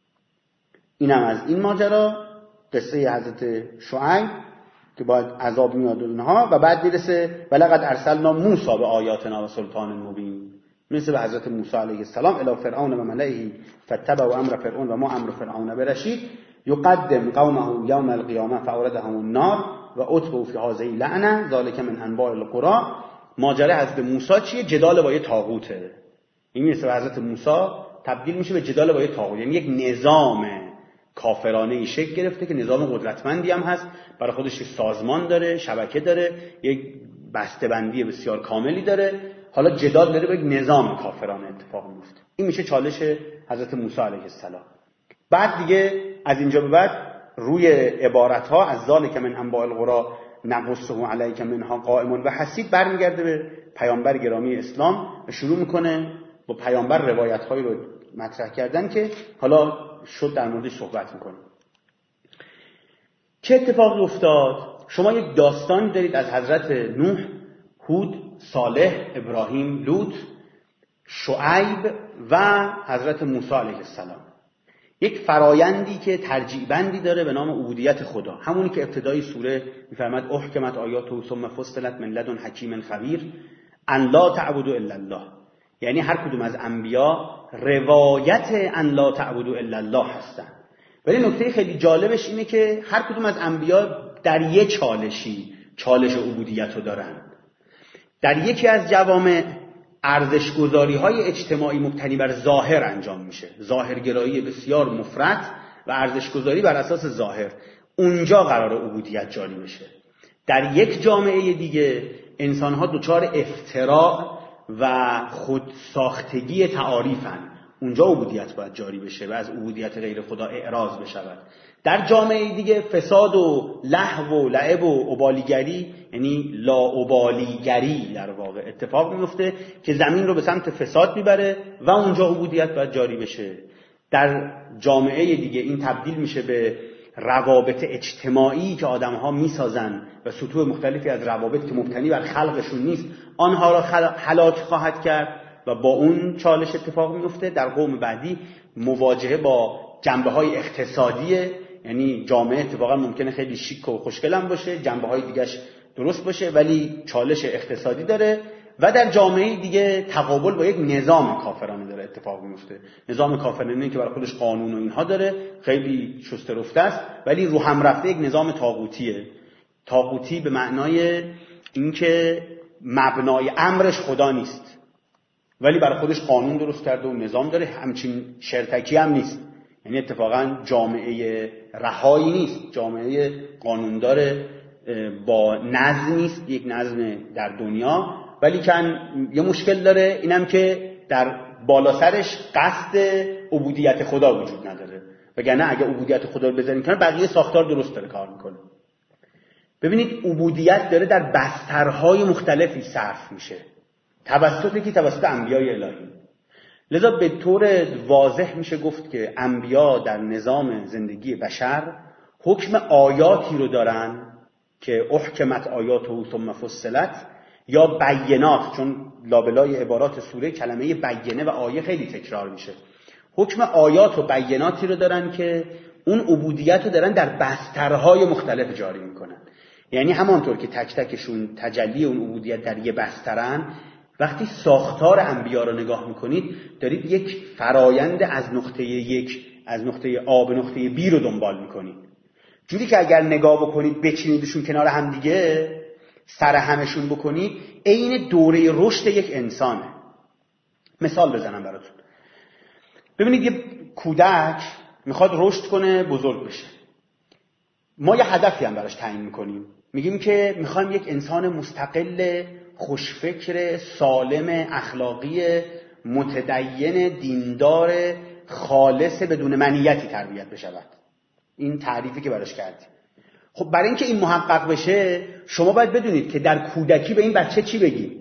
اینم از این ماجرا، قصه حضرت شعیب که باید عذاب میاد و اینها. و بعد میرسه ولقد ارسلنا موسی به آیاتنا و سلطان مبین، میرسه به حضرت موسی علیه السلام الی فرعون و ملئه فتبعوا امر فرعون و ما امر فرعون برشید یقدم قومه یوم القیامه فاوردهم النار و اتبعوا فی هذه لعنه ذلک من انباء القرى. ماجرا حضرت موسی چیه؟ جدال با یه طاغوته. این میرسه به حضرت موسی تبدیل میشه به جدال با یه طاغوت، یعنی یک نظام کافرانه ای شکل گرفته که نظام قدرتمندی هم هست، برای خودش سازمان داره، شبکه داره، یک بسته‌بندی بسیار کاملی داره. حالا جدال داره با یک نظام کافرانه اتفاق میفته. این میشه چالش حضرت موسی علیه السلام. بعد دیگه از اینجا به بعد روی عبارت‌ها از ذالک من انباء القرى نقصه علیک منها قائم و حسید برمیگرده به پیامبر گرامی اسلام و شروع میکنه با پیامبر روایت‌هایی رو مطرح کردن که حالا شد در موردش صحبت میکنه. چه اتفاقی افتاد؟ شما یک داستانی دارید از حضرت نوح، هود، صالح، ابراهیم، لوط، شعیب و حضرت موسی علیه السلام. یک فرایندی که ترجیع بندی داره به نام عبودیت خدا، همونی که ابتدای سوره میفرماد احکمت آیاته ثم فصلت من لدن حکیم خبیر ان لا تعبدوا الا الله. یعنی هر کدوم از انبیا روایت ان لا تعبدوا الا الله هستن. ولی نکته خیلی جالبش اینه که هر کدوم از انبیا در یک چالش عبودیت رو دارن. در یکی از جوامع ارزش‌گذاری‌های اجتماعی مبتنی بر ظاهر انجام میشه، ظاهرگرایی بسیار مفرط و ارزش‌گذاری بر اساس ظاهر. اونجا قرار عبودیت جاری بشه. در یک جامعه دیگه انسان‌ها دچار افتراء و خودساختگی تعاریفن، اونجا عبودیت باید جاری بشه و از عبودیت غیر خدا اعراض بشود. در جامعه دیگه فساد و لهو و لعب و ابالیگری، یعنی لاابالیگری در واقع اتفاق میفته که زمین رو به سمت فساد میبره و اونجا عبودیت باید جاری بشه. در جامعه دیگه این تبدیل میشه به روابط اجتماعی که آدم‌ها میسازن و سطوح مختلفی از روابط که مبتنی بر خلقشون نیست آنها را هلاک خواهد کرد و با اون چالش اتفاق میفته. در قوم بعدی مواجهه با جنبه‌های اقتصادیه، یعنی جامعه اتفاقا ممکنه خیلی شیک و خوشگلم باشه، جنبه‌های دیگه‌اش درست باشه ولی چالش اقتصادی داره. و در جامعه دیگه تقابل با یک نظام کافرانه داره اتفاق میفته. نظام کافرانه که برای خودش قانون و اینها داره، خیلی شسته رفته است، ولی رو هم رفته یک نظام طاغوتیه. طاغوتی به معنای اینکه مبنای امرش خدا نیست ولی برای خودش قانون درست کرده و نظام داره. همچین شرطکی هم نیست، یعنی اتفاقا جامعه رهایی نیست، جامعه قانوندار با نظم نیست، یک نظم در دنیا، ولی کن یه مشکل داره، اینم که در بالا سرش قصد عبودیت خدا وجود نداره. وگرنه اگه عبودیت خدا رو بذاریم کنار بقیه ساختار درست داره کار میکنه. ببینید عبودیت داره در بسترهای مختلفی صرف میشه، توسط انبیای الهی. لذا به طور واضح میشه گفت که انبیا در نظام زندگی بشر حکم آیاتی رو دارن که احکمت آیاته ثم فصلت، یا بینات، چون لابلای عبارات سوره کلمه بینه و آیه خیلی تکرار میشه. حکم آیات و بیناتی رو دارن که اون عبودیت رو دارن در بسترهای مختلف جاری میکنن. یعنی همانطور که تک تکشون تجلی اون عبودیت در یه بسترن، وقتی ساختار انبیا رو نگاه میکنید دارید یک فرایند از نقطه A به نقطه B رو دنبال میکنید، جوری که اگر نگاه بکنید بچینیدشون کنار هم دیگه، سر همشون بکنید، عین دوره رشد یک انسانه. مثال بزنم براتون. ببینید یه کودک میخواد رشد کنه، بزرگ بشه. ما یه هدفی هم براش تعیین میکنیم، میگیم که میخوایم یک انسان مستقل، خوشفکر، سالم، اخلاقی، متدین، دیندار، خالص، بدون منیتی تربیت بشود. این تعریفی که براش کردیم. خب برای اینکه این محقق بشه شما باید بدونید که در کودکی به این بچه چی بگین،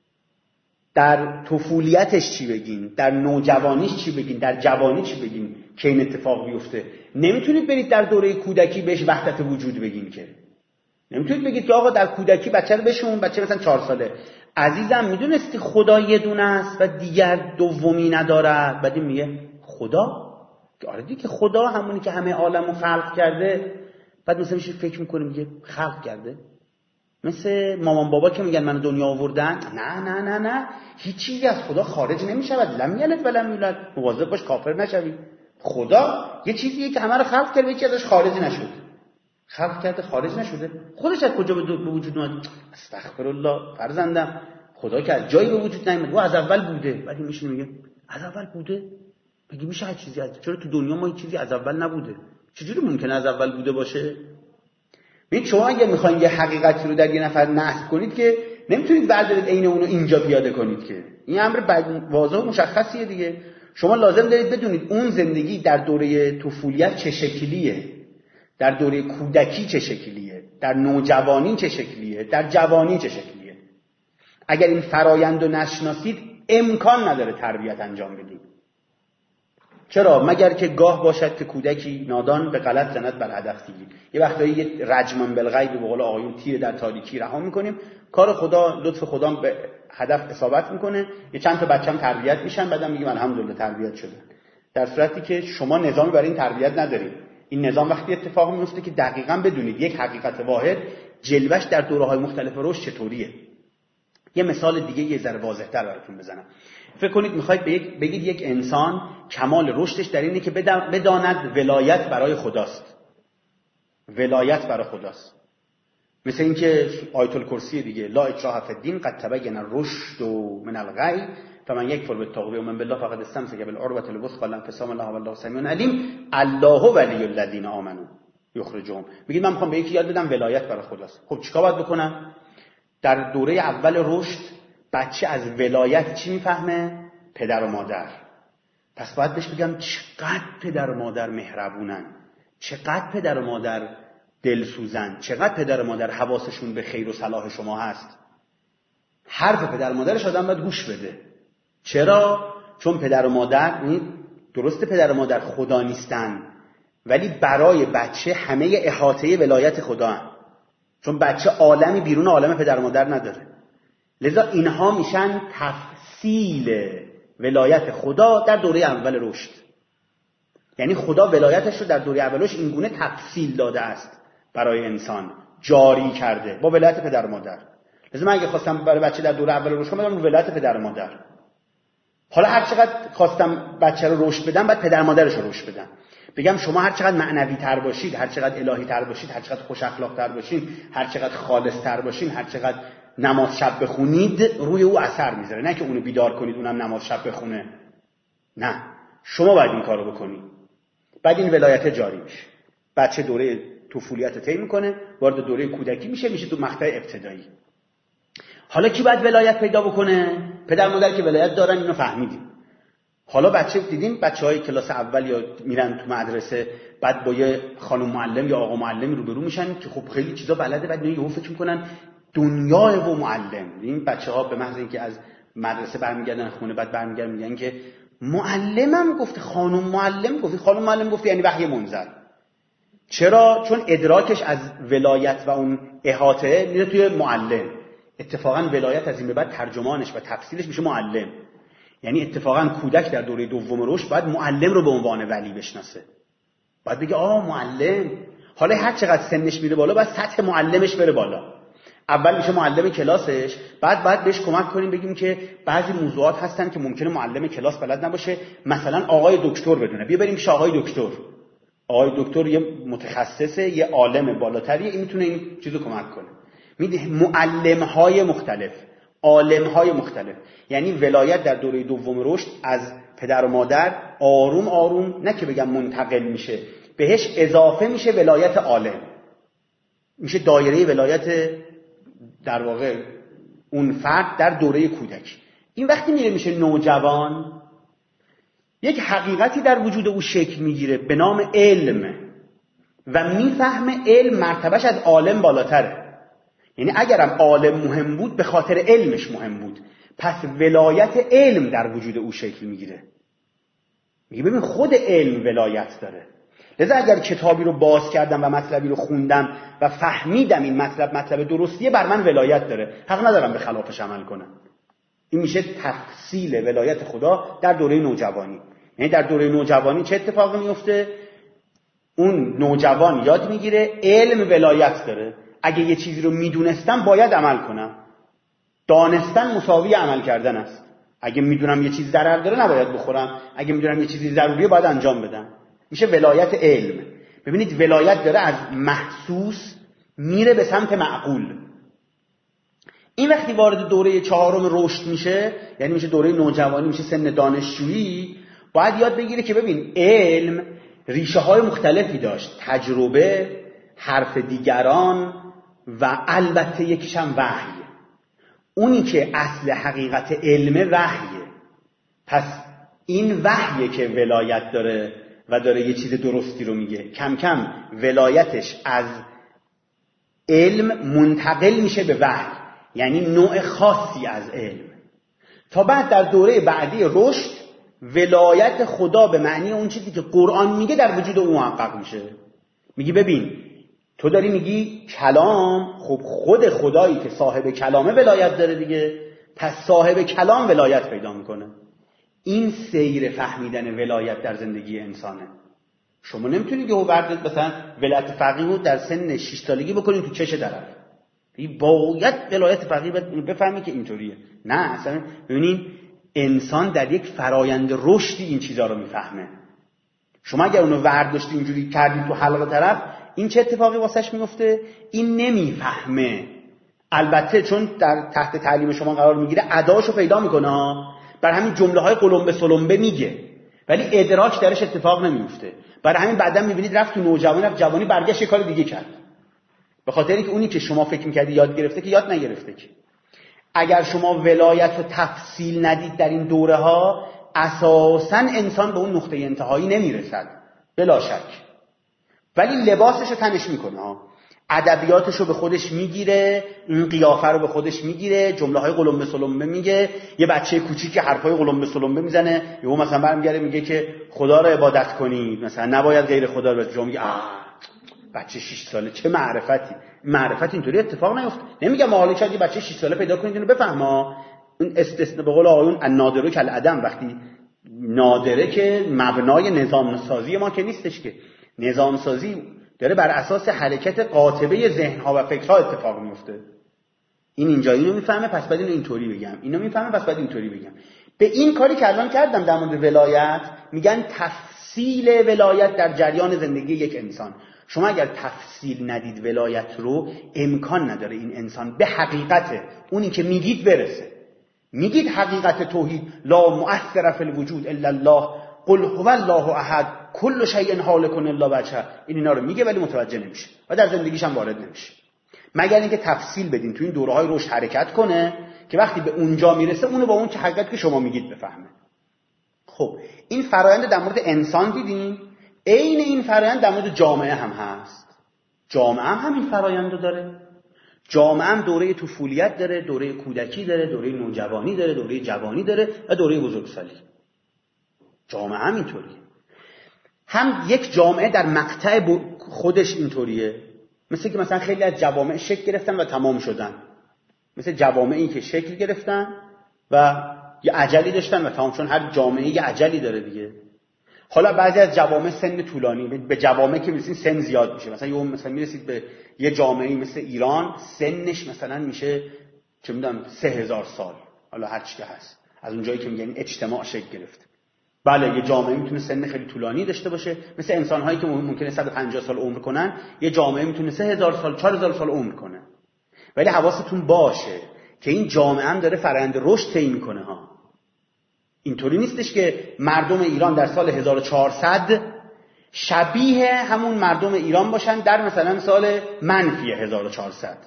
در طفولیتش چی بگین، در نوجوانیش چی بگین، در جوانی چی بگین که این اتفاق بیفته. نمیتونید برید در دوره کودکی بهش وحدت وجود بگین، که نمیتونید بگید که آقا در کودکی بچه رو بشون، بچه مثلا 4 ساله، عزیزم میدونستی خدا یه دونه است و دیگر دومی ندارد؟ بعد این میگه خدا؟ آره دیگه، خدا همونی که همه عالمو خلق کرده. بعد مثلا میشه فکر میکنه میگه خلق کرده، مثل مامان بابا که میگن منو دنیا آوردن. نه نه نه نه، هیچ چیزی از خدا خارج نمیشود. لم یلد و لم یولد. مواظب باش کافر نشوی. خدا یه چیزیه که همه رو خلق کرده، یکی ازش خارج نشده. خلق کرده خارج نشده. خودش از کجا به وجود اومد؟ استغفرالله فرزندم، خدا که از جایی به وجود نیامد، او از اول بوده. بعد میشه میگه از اول بوده؟ مگه میشه هر چیزی از، چرا تو دنیا ما هیچ چیزی از اول نبوده؟ چجوری ممکنه از اول بوده باشه؟ ببین شما اگه میخواین یه حقیقتی رو در یه نفر نصب کنید که نمیتونید بردارید عین اونو اینجا پیاده کنید، که این امر واضح و مشخصیه دیگه. شما لازم دارید بدونید اون زندگی در دوره طفولیت چه شکلیه، در دوره کودکی چه شکلیه، در نوجوانی چه شکلیه، در جوانی چه شکلیه. اگر این فرایند رو نشناسید امکان نداره تربیت انجام بدید. چرا؟ مگر که گاه باشد که کودکی نادان به غلط زند بر هدف تیری. یه وقتایی یه رجمن بالغیب به قول آقایون تیر در تاریکی رها میکنیم، کار خدا، لطف خدا به هدف اصابت میکنه، یه چند تا بچه‌م تربیت میشن، بعدم میگیم الحمدلله تربیت شدن. در صورتی که شما نظامی برای این تربیت ندارید. این نظام وقتی اتفاق میفته که دقیقاً بدونید یک حقیقت واحد جلوش در دوره‌های مختلف رشد چطوریه. یه مثال دیگه یه ذره واضح‌تر براتون بزنم. فکر کنید میخواید بگید یک انسان کمال رشدش در اینه که بداند ولایت برای خداست. ولایت برای خداست. مثل اینکه آیت الکرسی دیگه، لا اکراه فی الدین قد تبین الرشد من الغی فمن یکفر بالطاغوت و من بالله فقد استمسک بالعروة الوثقی لا انفصام الله والله سمیع علیم. الله ولی الذین آمنوا یخرجهم. میگید من میخوام به یکی یاد بدم ولایت برای خداست. خب چیکار باید بکنم؟ در دوره اول رشد بچه از ولایت چی میفهمه؟ پدر و مادر. پس باید بهش بگم چقدر پدر و مادر مهربونن، چقدر پدر و مادر دلسوزن، چقدر پدر و مادر حواسشون به خیر و صلاح شما هست. حرف پدر و مادرش آدم باید گوش بده. چرا؟ چون پدر و مادر، درست پدر و مادر خدا نیستن، ولی برای بچه همه احاطه ولایت خدا هن. چون بچه عالمی بیرون عالم پدر و مادر نداره. لذا اینها میشن تفصیل ولایت خدا در دوره اول رشد. یعنی خدا ولایتش رو در دوره اولش این گونه تفصیل داده است برای انسان، جاری کرده با ولایت پدر و مادر. لذا من اگه خواستم برای بچه در دوره اول رشد کنم، ولایت پدر و مادر. حالا هر چقدر خواستم بچه رو رشد بدم، بعد پدر و مادرش رو رشد بدم. بگم شما هر چقدر معنوی تر باشید، هر چقدر الهی تر باشید، هر چقدر خوش اخلاق تر باشید، هر چقدر خالص تر باشید، هر چقدر نماز شب بخونید، روی او اثر میذاره. نه که اونو بیدار کنید اونم نماز شب بخونه، نه، شما باید این کارو بکنید. بعد این ولایت جاری میشه. بچه دوره طفولیت طی میکنه، وارد دوره کودکی میشه تو مقطع ابتدایی. حالا کی باید ولایت پیدا بکنه؟ پدر مادر که ولایت دارن، اینو فهمیدیم. حالا بچه دیدیم بچهای کلاس اول یا میرن تو مدرسه، بعد با یه خانم معلم یا آقا معلمی روبرو میشن که خب خیلی چیزا بلده، بعد یهو فکر میکنن دنیای و معلم. این بچه‌ها به محض اینکه از مدرسه برمیگردن خونه، بعد برمیگردن میگن که معلمم گفت، خانم معلم گفت، خانم معلم گفت یعنی وحی منزل. چرا؟ چون ادراکش از ولایت و اون احاطه میره توی معلم. اتفاقا ولایت از این به بعد ترجمانش و تفصیلش میشه معلم. یعنی اتفاقا کودک در دوره دوم رشد باید معلم رو به عنوان ولی بشناسه. باید بگه معلم. حالا هر چقدر سنش میره بالا باید سطح معلمش بره بالا. اول میشه معلم کلاسش، بعد بهش کمک کنیم بگیم که بعضی موضوعات هستن که ممکنه معلم کلاس بلد نباشه، مثلا آقای دکتر بدونه، بیا بریم پیش آقای دکتر. آقای دکتر یه متخصصه، یه عالم بالاتریه، این میتونه این چیزو کمک کنه. میده معلم‌های مختلف، عالم‌های مختلف. یعنی ولایت در دوره دوم رشد از پدر و مادر آروم آروم، نه که بگم منتقل میشه، بهش اضافه میشه ولایت عالم، میشه دایره ولایت در واقع اون فرد در دوره کودکی. این وقتی میشه نوجوان، یک حقیقتی در وجود او شکل میگیره به نام علم و میفهمه علم مرتبهش از عالم بالاتره. یعنی اگرم عالم مهم بود به خاطر علمش مهم بود، پس ولایت علم در وجود او شکل میگیره. میگه ببین خود علم ولایت داره. لذا اگر کتابی رو باز کردم و مطلبی رو خوندم و فهمیدم این مطلب درستیه، بر من ولایت داره، حق ندارم به خلافش عمل کنم. این میشه تفصیل ولایت خدا در دوره نوجوانی. یعنی در دوره نوجوانی چه اتفاقی میفته؟ اون نوجوان یاد میگیره علم ولایت داره. اگه یه چیزی رو میدونستم باید عمل کنم. دانستن مساوی عمل کردن است. اگه میدونم یه چیز ضرر داره نباید بخورم، اگه میدونم یه چیزی ضروریه باید انجام بدم. میشه ولایت علم. ببینید ولایت داره از محسوس میره به سمت معقول. این وقتی وارد دوره 4 رشد میشه، یعنی میشه دوره نوجوانی، میشه سن دانشجویی، باید یاد بگیره که ببین علم ریشه های مختلفی داشت، تجربه، حرف دیگران و البته یکیش هم وحی. اونی که اصل حقیقت علم وحیه. پس این وحیه که ولایت داره و داره یه چیز درستی رو میگه. کم کم ولایتش از علم منتقل میشه به وحی، یعنی نوع خاصی از علم. تا بعد در دوره بعدی رشد ولایت خدا به معنی اون چیزی که قرآن میگه در وجود او محقق میشه. میگی ببین تو داری میگی کلام، خب خود خدایی که صاحب کلامه ولایت داره دیگه، پس صاحب کلام ولایت پیدا میکنه. این سیر فهمیدن ولایت در زندگی انسانه. شما نمیتونید یهو بردت مثلا ولایت فقیه رو در سن 6 سالگی بکنید تو چش طرف. باید ولایت فقیه بفهمی که اینطوریه. نه اصلا. ببینید انسان در یک فرایند رشدی این چیزا رو میفهمه. شما اگر اونو ورداشتی اینجوری کردید تو حلقه طرف، این چه اتفاقی واسش میفته؟ این نمیفهمه. البته چون در تحت تعلیم شما قرار میگیره اداشو پیدا میکنه، بر همین جمله های قلمبه سلمبه میگه، ولی ادراک درش اتفاق نمیفته. برای همین بعدا میبینید رفت تو نوجوانی، رفت جوانی، برگشت یه کار دیگه کرد. به خاطر اینکه اونی که شما فکر میکردی یاد گرفته که یاد نگرفته. که اگر شما ولایت رو تفصیل ندید در این دوره ها، اساساً انسان به اون نقطه انتهایی نمیرسد بلا شک. ولی لباسش رو تنش میکنه، ادبیاتش رو به خودش میگیره، این قیافه رو به خودش میگیره، جمله های قلمبه سلمبه میگه. یه بچه کوچیک که حرفای قلمبه سلمبه میزنه، یهو مثلا برمیگره میگه که خدا رو عبادت کنید، مثلا نباید غیر خدا رو. شما میگه بچه 6 ساله چه معرفتی. معرفت اینطوری اتفاق نیفت. نمیگم حالا شاید یه بچه 6 ساله پیدا کنید اینو بفهمه. اون استثناء به قول آقایون النادره کالعدم. وقتی نادره که مبنای نظام سازی ما که نیستش، که نظام سازی داره بر اساس حرکت قاطبه ذهن‌ها و فکرها اتفاق میفته. این اینجا اینو میفهمه، پس بعد اینو اینطوری بگم، اینو میفهمه، پس بعد اینطوری بگم. به این کاری که الان کردم در مورد ولایت میگن تفصیل ولایت در جریان زندگی یک انسان. شما اگر تفصیل ندید ولایت رو، امکان نداره این انسان به حقیقت اونی که میگید برسه. میگید حقیقت توحید، لا مؤثر فی الوجود الا الله، قل هو الله احد، کل شیء هالک الا وجهه. اینا رو میگه ولی متوجه نمیشه و در زندگیش هم وارد نمیشه، مگر اینکه تفصیل بدین تو این دوره‌های رشد حرکت کنه که وقتی به اونجا میرسه اونو با اون چه حقیقتی که شما میگید بفهمه. خب این فرآیند در مورد انسان دیدیم. عین این فرآیند در مورد جامعه هم هست. جامعه هم این فرآیند رو داره. جامعه هم دوره طفولیت داره، دوره کودکی داره، دوره نوجوانی داره، دوره جوانی داره و دوره بزرگسالی. جامعه هم اینطوریه. هم یک جامعه در مقطع خودش اینطوریه، مثل که مثلا خیلی از جوامع شکل گرفتن و تمام شدن، مثل جوامعی که شکل گرفتن و یه اجلی داشتن و تمام، چون هر جامعه یه اجلی داره دیگه. حالا بعضی از جوامع سن طولانی، به جوامع که میرسید سن زیاد میشه، مثلا میرسید به یه جامعه مثل ایران سنش مثلا میشه چه میدونم 3000 سال، حالا هر چی که هست، از اونجایی که میگن اجتماع شکل گرفته. بله یه جامعه میتونه سن خیلی طولانی داشته باشه، مثل انسان‌هایی که ممکنه 150 سال عمر کنن، یه جامعه میتونه 3000 سال 4000 سال عمر کنه. ولی حواستون باشه که این جامعه هم داره فرآیند رشد طی میکنه ها. اینطوری نیستش که مردم ایران در سال 1400 شبیه همون مردم ایران باشن در مثلا سال منفی 1400.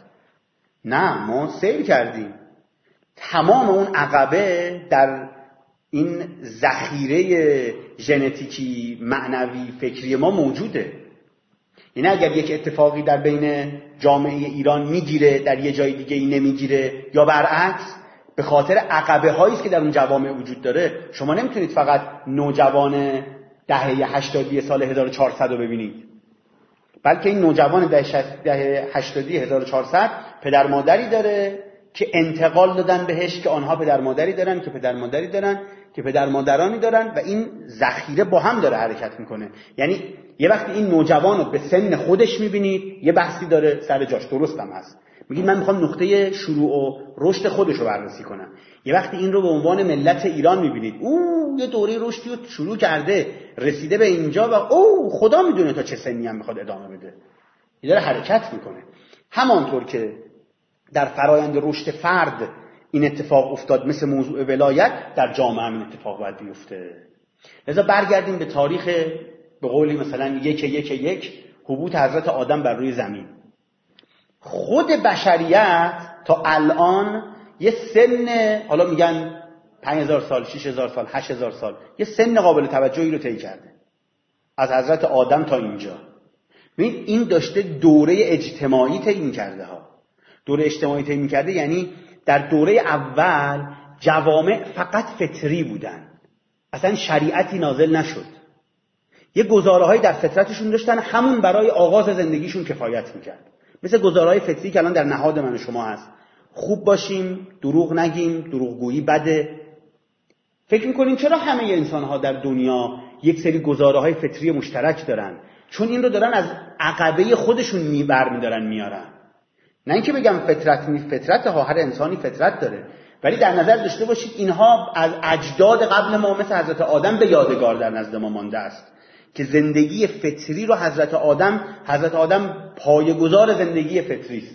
نه، ما سیر کردیم. تمام اون عقبه در این ذخیره ژنتیکی معنوی فکری ما موجوده. یعنی اگر یک اتفاقی در بین جامعه ایران میگیره در یه جای دیگه ای نمیگیره یا برعکس، به خاطر عقبه هایی است که در اون جوامع وجود داره. شما نمیتونید فقط نوجوان دهه 80 سال 1400 رو ببینید، بلکه این نوجوان دهه 80 1400 پدر مادری داره که انتقال دادن بهش که آنها پدر مادری دارن که پدر مادری دارن که پدر مادرانی دارن و این ذخیره با هم داره حرکت میکنه. یعنی یه وقتی این نوجوان رو به سن خودش میبینید، یه بحثی داره سر جاش، درست هم هست، میگید من میخوام نقطه شروع و رشد خودش رو بررسی کنم. یه وقتی این رو به عنوان ملت ایران میبینید، یه دوره رشدی رو شروع کرده، رسیده به اینجا و خدا میدونه تا چه سنی هم میخواد ادامه بده، یه داره حرکت میکنه. همانطور که در فرایند رشد فرد این اتفاق افتاد، مثل موضوع ولایت، در جامعه هم این اتفاق باید بیفته. لذا برگردیم به تاریخ، به قولی مثلا 1 هبوط حضرت آدم بر روی زمین. خود بشریت تا الان یه سن، حالا میگن 5000 سال، 6000 سال، 8000 سال، یه سن قابل توجهی رو طی کرده از حضرت آدم تا اینجا. ببین این داشته دوره اجتماعی طی کرده ها. دوره اجتماعی طی کرده یعنی در دوره اول جوامع فقط فطری بودن، اصلا شریعتی نازل نشد. یه گزاره‌هایی در فطرتشون داشتن، همون برای آغاز زندگیشون کفایت میکرد. مثل گزاره‌های فطری که الان در نهاد من و شما هست، خوب باشیم، دروغ نگیم، دروغگویی بده. فکر میکنین چرا همه انسان‌ها در دنیا یک سری گزاره‌های فطری مشترک دارن؟ چون این رو دارن از عقبه خودشون برمی‌دارن میارن. نه اینکه بگم فطرت ها، هر انسانی فطرت داره، ولی در نظر داشته باشید اینها از اجداد قبل ما مثل حضرت آدم به یادگار در نزد ما مانده است که زندگی فطری رو حضرت آدم پایه‌گذار زندگی فطری است.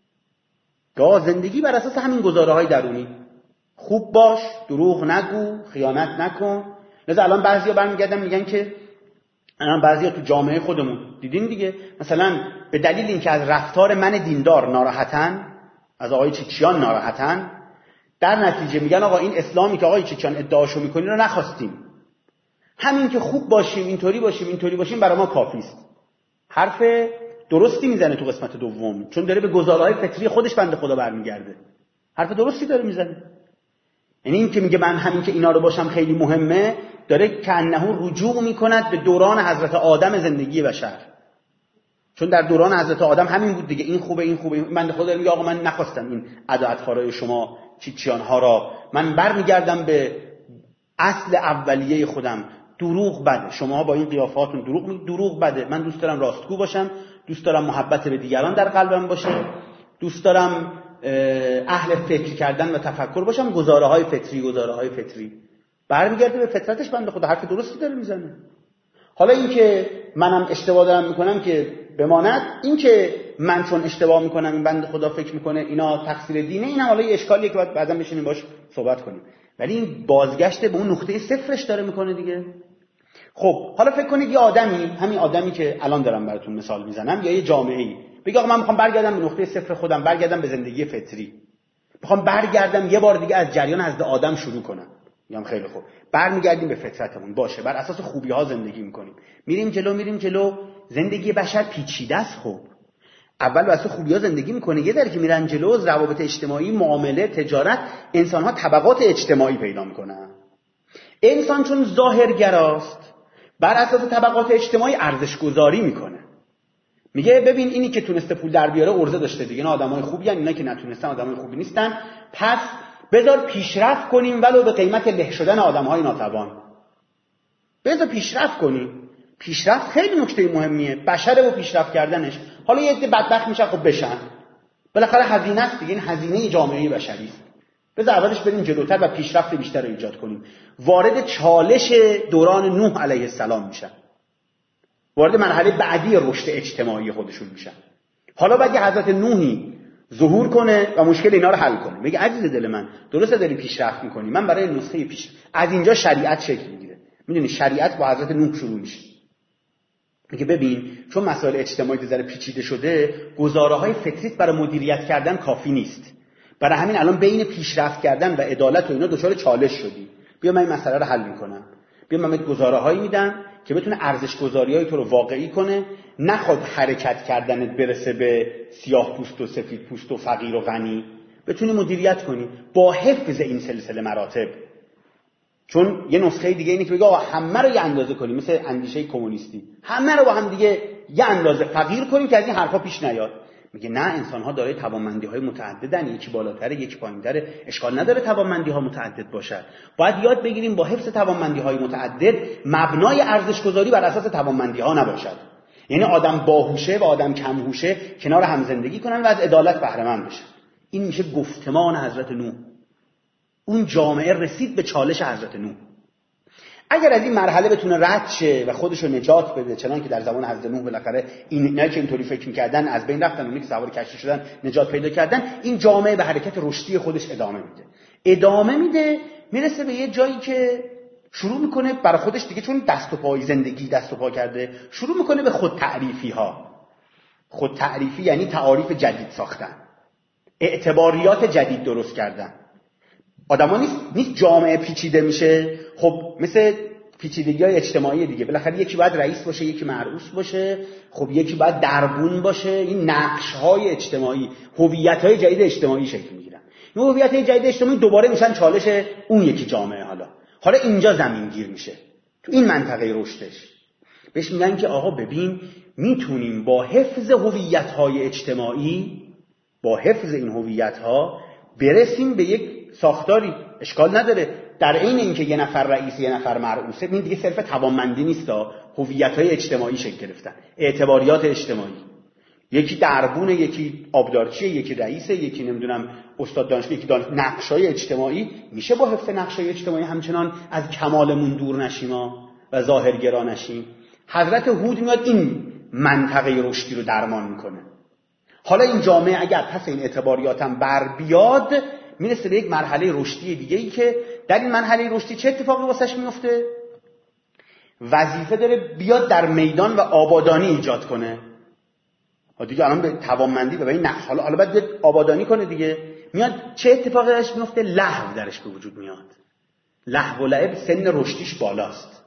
زندگی بر اساس همین گزاره‌های درونی، خوب باش، دروغ نگو، خیانت نکن. لذا الان بعضیا برمیگردن میگن که بعضیا تو جامعه خودمون دیدین دیگه، مثلا به دلیل اینکه از رفتار من دیندار ناراحتن، از آقای چیچیان ناراحتن، در نتیجه میگن آقا این اسلامی که آقای چیچیان ادعاشو میکنی رو نخواستیم، همین که خوب باشیم، اینطوری باشیم برای ما کافی است. حرف درستی میزنه تو قسمت دوم، چون داره به گزاره‌های فطری خودش بنده خدا برمیگرده. حرف درستی داره میزنه. یعنی این که میگه من همین که اینا رو باشم خیلی مهمه، داره کأنه رجوع میکند به دوران حضرت آدم زندگی بشر، چون در دوران حضرت آدم همین بود دیگه، این خوبه این بنده خدا میگه آقا من نخواستم این عداعتخوارای شما چیچیان ها را، من برمیگردم به اصل اولیه خودم. دروغ بده، شما با این قیافاتون دروغ بده. من دوست دارم راستگو باشم، دوست دارم محبت به دیگران در قلبم باشه، دوست دارم اهل فکر کردن و تفکر باشم. گزاره‌های فطری برمیگرده به فطرتش بنده خدا. حرف درستی داره میزنه. حالا این که منم اشتباه دارم میکنم که بماند، این که من چون اشتباه میکنم این بنده خدا فکر میکنه اینا تقصیر دینه، اینم حالا یه اشکالیه که باید بعداً بشینیم باش صحبت کنیم، ولی این بازگشت به اون نقطه صفرش داره میکنه دیگه. خب حالا فکر کنید یه آدمی، همین آدمی که الان دارم براتون مثال میزنم، یا یه جامعه‌ای بگه آقا من میخوام برگردم به نقطه صفر خودم، برگردم به زندگی فطری، میخوام برگردم یه بار دیگه از جریان حضرت آدم شروع کنم. میگم خیلی خوب، برمیگردیم به فطرتمون، باشه، بر اساس خوبی‌ها زندگی میکنیم، میریم جلو. زندگی بشر پیچیده است. خب اول واسه خوبی‌ها زندگی میکنه، یه ذره که میرن جلو، روابط اجتماعی، معامله، تجارت، انسان‌ها طبقات اجتماعی پیدا میکنن. انسان چون ظاهرگراست، بر اساس طبقات اجتماعی ارزش گذاری میکنه. میگه ببین اینی که تونسته پول در بیاره ارزه داشته دیگه، اینا آدمای خوبی ان، اینا که نتونستن آدمای خوبی نیستن، پس بذار پیشرفت کنیم ولو به قیمت له شدن آدمهای ناتوان. بذار پیشرفت کنیم. پیشرفت خیلی نکته مهمیه، بشره و پیشرفت کردنش. حالا یه عده بدبخت میشن، خب بشن، بالاخره هزینه است دیگه، این هزینه جامعه بشری است. بذار اولش بریم جلوتر و پیشرفت بیشتر رو ایجاد کنیم. وارد چالش دوران نوح علیه السلام میشن، وارد مرحله بعدی رشد اجتماعی خودشون میشن. حالا باید حضرت نوحی ظهور کنه و مشکل اینا رو حل کنه. میگه عزیز دل من، درسته داری پیشرفت میکنی، من برای نسخه از اینجا شریعت شکل میگیره. میدونی شریعت با حضرت نوح شروع میشه. میگه ببین چون مسائل اجتماعی ذره پیچیده شده، گزاره‌های فطریت برای مدیریت کردن کافی نیست. برای همین الان بین پیشرفت کردن و عدالت و اینا دچار چالش شدی. بیا من این مسئله رو حل میکنم. بیا من بهت گزاره‌هایی میدم که بتونه ارزش گذاری‌های تو رو واقعی کنه، نخواد حرکت کردنت برسه به سیاه پوست و سفید پوست و فقیر و غنی، بتونی مدیریت کنی با حفظ این سلسله مراتب. چون یه نسخه دیگه اینه که بگه آقا همه رو یه اندازه کنیم، مثل اندیشه کمونیستی، همه رو با هم دیگه یه اندازه فقیر کنیم که از این حرفا پیش نیاد. میگه نه، انسان‌ها دارای توانمندی‌های متعددن، یکی بالاتره یکی پایین‌تره، اشکال نداره توانمندی‌ها متعدد باشد. باید یاد بگیریم با حفظ توانمندی‌های متعدد مبنای ارزش‌گذاری بر اساس توانمندی‌ها نباشد. یعنی آدم باهوشه و آدم کم هوشه کنار هم زندگی کنن و از عدالت بهره مند بشن. این میشه گفتمان حضرت نوح. اون جامعه رسید به چالش حضرت نوح. اگر از این مرحله بتونه رد شه و خودشو نجات بده، چنان که در زمان حضرت نوح بالاخره اینا که اینطوری فکر می‌کردن از بین رفتن، اونایی که سوار کشتی شدن نجات پیدا کردن، این جامعه به حرکت رشدی خودش ادامه میده، میرسه به یه جایی که شروع میکنه برای خودش دیگه، چون دست و پای زندگی دست و پا کرده، شروع میکنه به خود تعریفی یعنی تعاریف جدید ساختن، اعتباریات جدید درست کردن. آدما نیست جامعه پیچیده میشه. خب مثل پیچیدگی‌های اجتماعی دیگه، بالاخره یکی باید رئیس باشه، یکی مرئوس باشه، خب یکی باید دربون باشه. این نقش‌های اجتماعی، هویت‌های جدید اجتماعی شکل میگیرن. این هویت‌های جدید اجتماعی دوباره میشن چالش اون یکی جامعه. حالا اینجا زمینگیر میشه، تو این منطقه رشدش. بهش میگن که آقا ببین میتونیم با حفظ هویت‌های اجتماعی، با حفظ این هویت‌ها برسیم به یک ساختاری. اشکال نداره در عین اینکه یه نفر رئیس یه نفر مرئوسه، این دیگه صرف توانمندی نیست، هویت‌های اجتماعی شکل گرفتن، اعتباریات اجتماعی. یکی دربونه، یکی آبدارچیه، یکی رئیسه، یکی نمیدونم استاد دانشگاه، یکی نقش‌های اجتماعی. میشه با حفظ نقش‌های اجتماعی همچنان از کمالمون دور نشیم و ظاهرگرا نشیم. حضرت هود میاد این منطقه رشدی رو درمان میکنه. حالا این جامعه اگر پس این اعتباریات هم بر بیاد، میرسه به یک مرحله رشدی دیگه‌ای که در این مرحله رشدی چه اتفاقی واسش میفته؟ وظیفه داره بیاد در میدان و آبادانی ایجاد کنه. دیگه الان به توانمندی و به این نقش حالا باید بیاد آبادانی کنه دیگه. میاد چه اتفاقی درش میفته؟ لهو درش به وجود میاد. لهو و لعب سن رشدیش بالاست.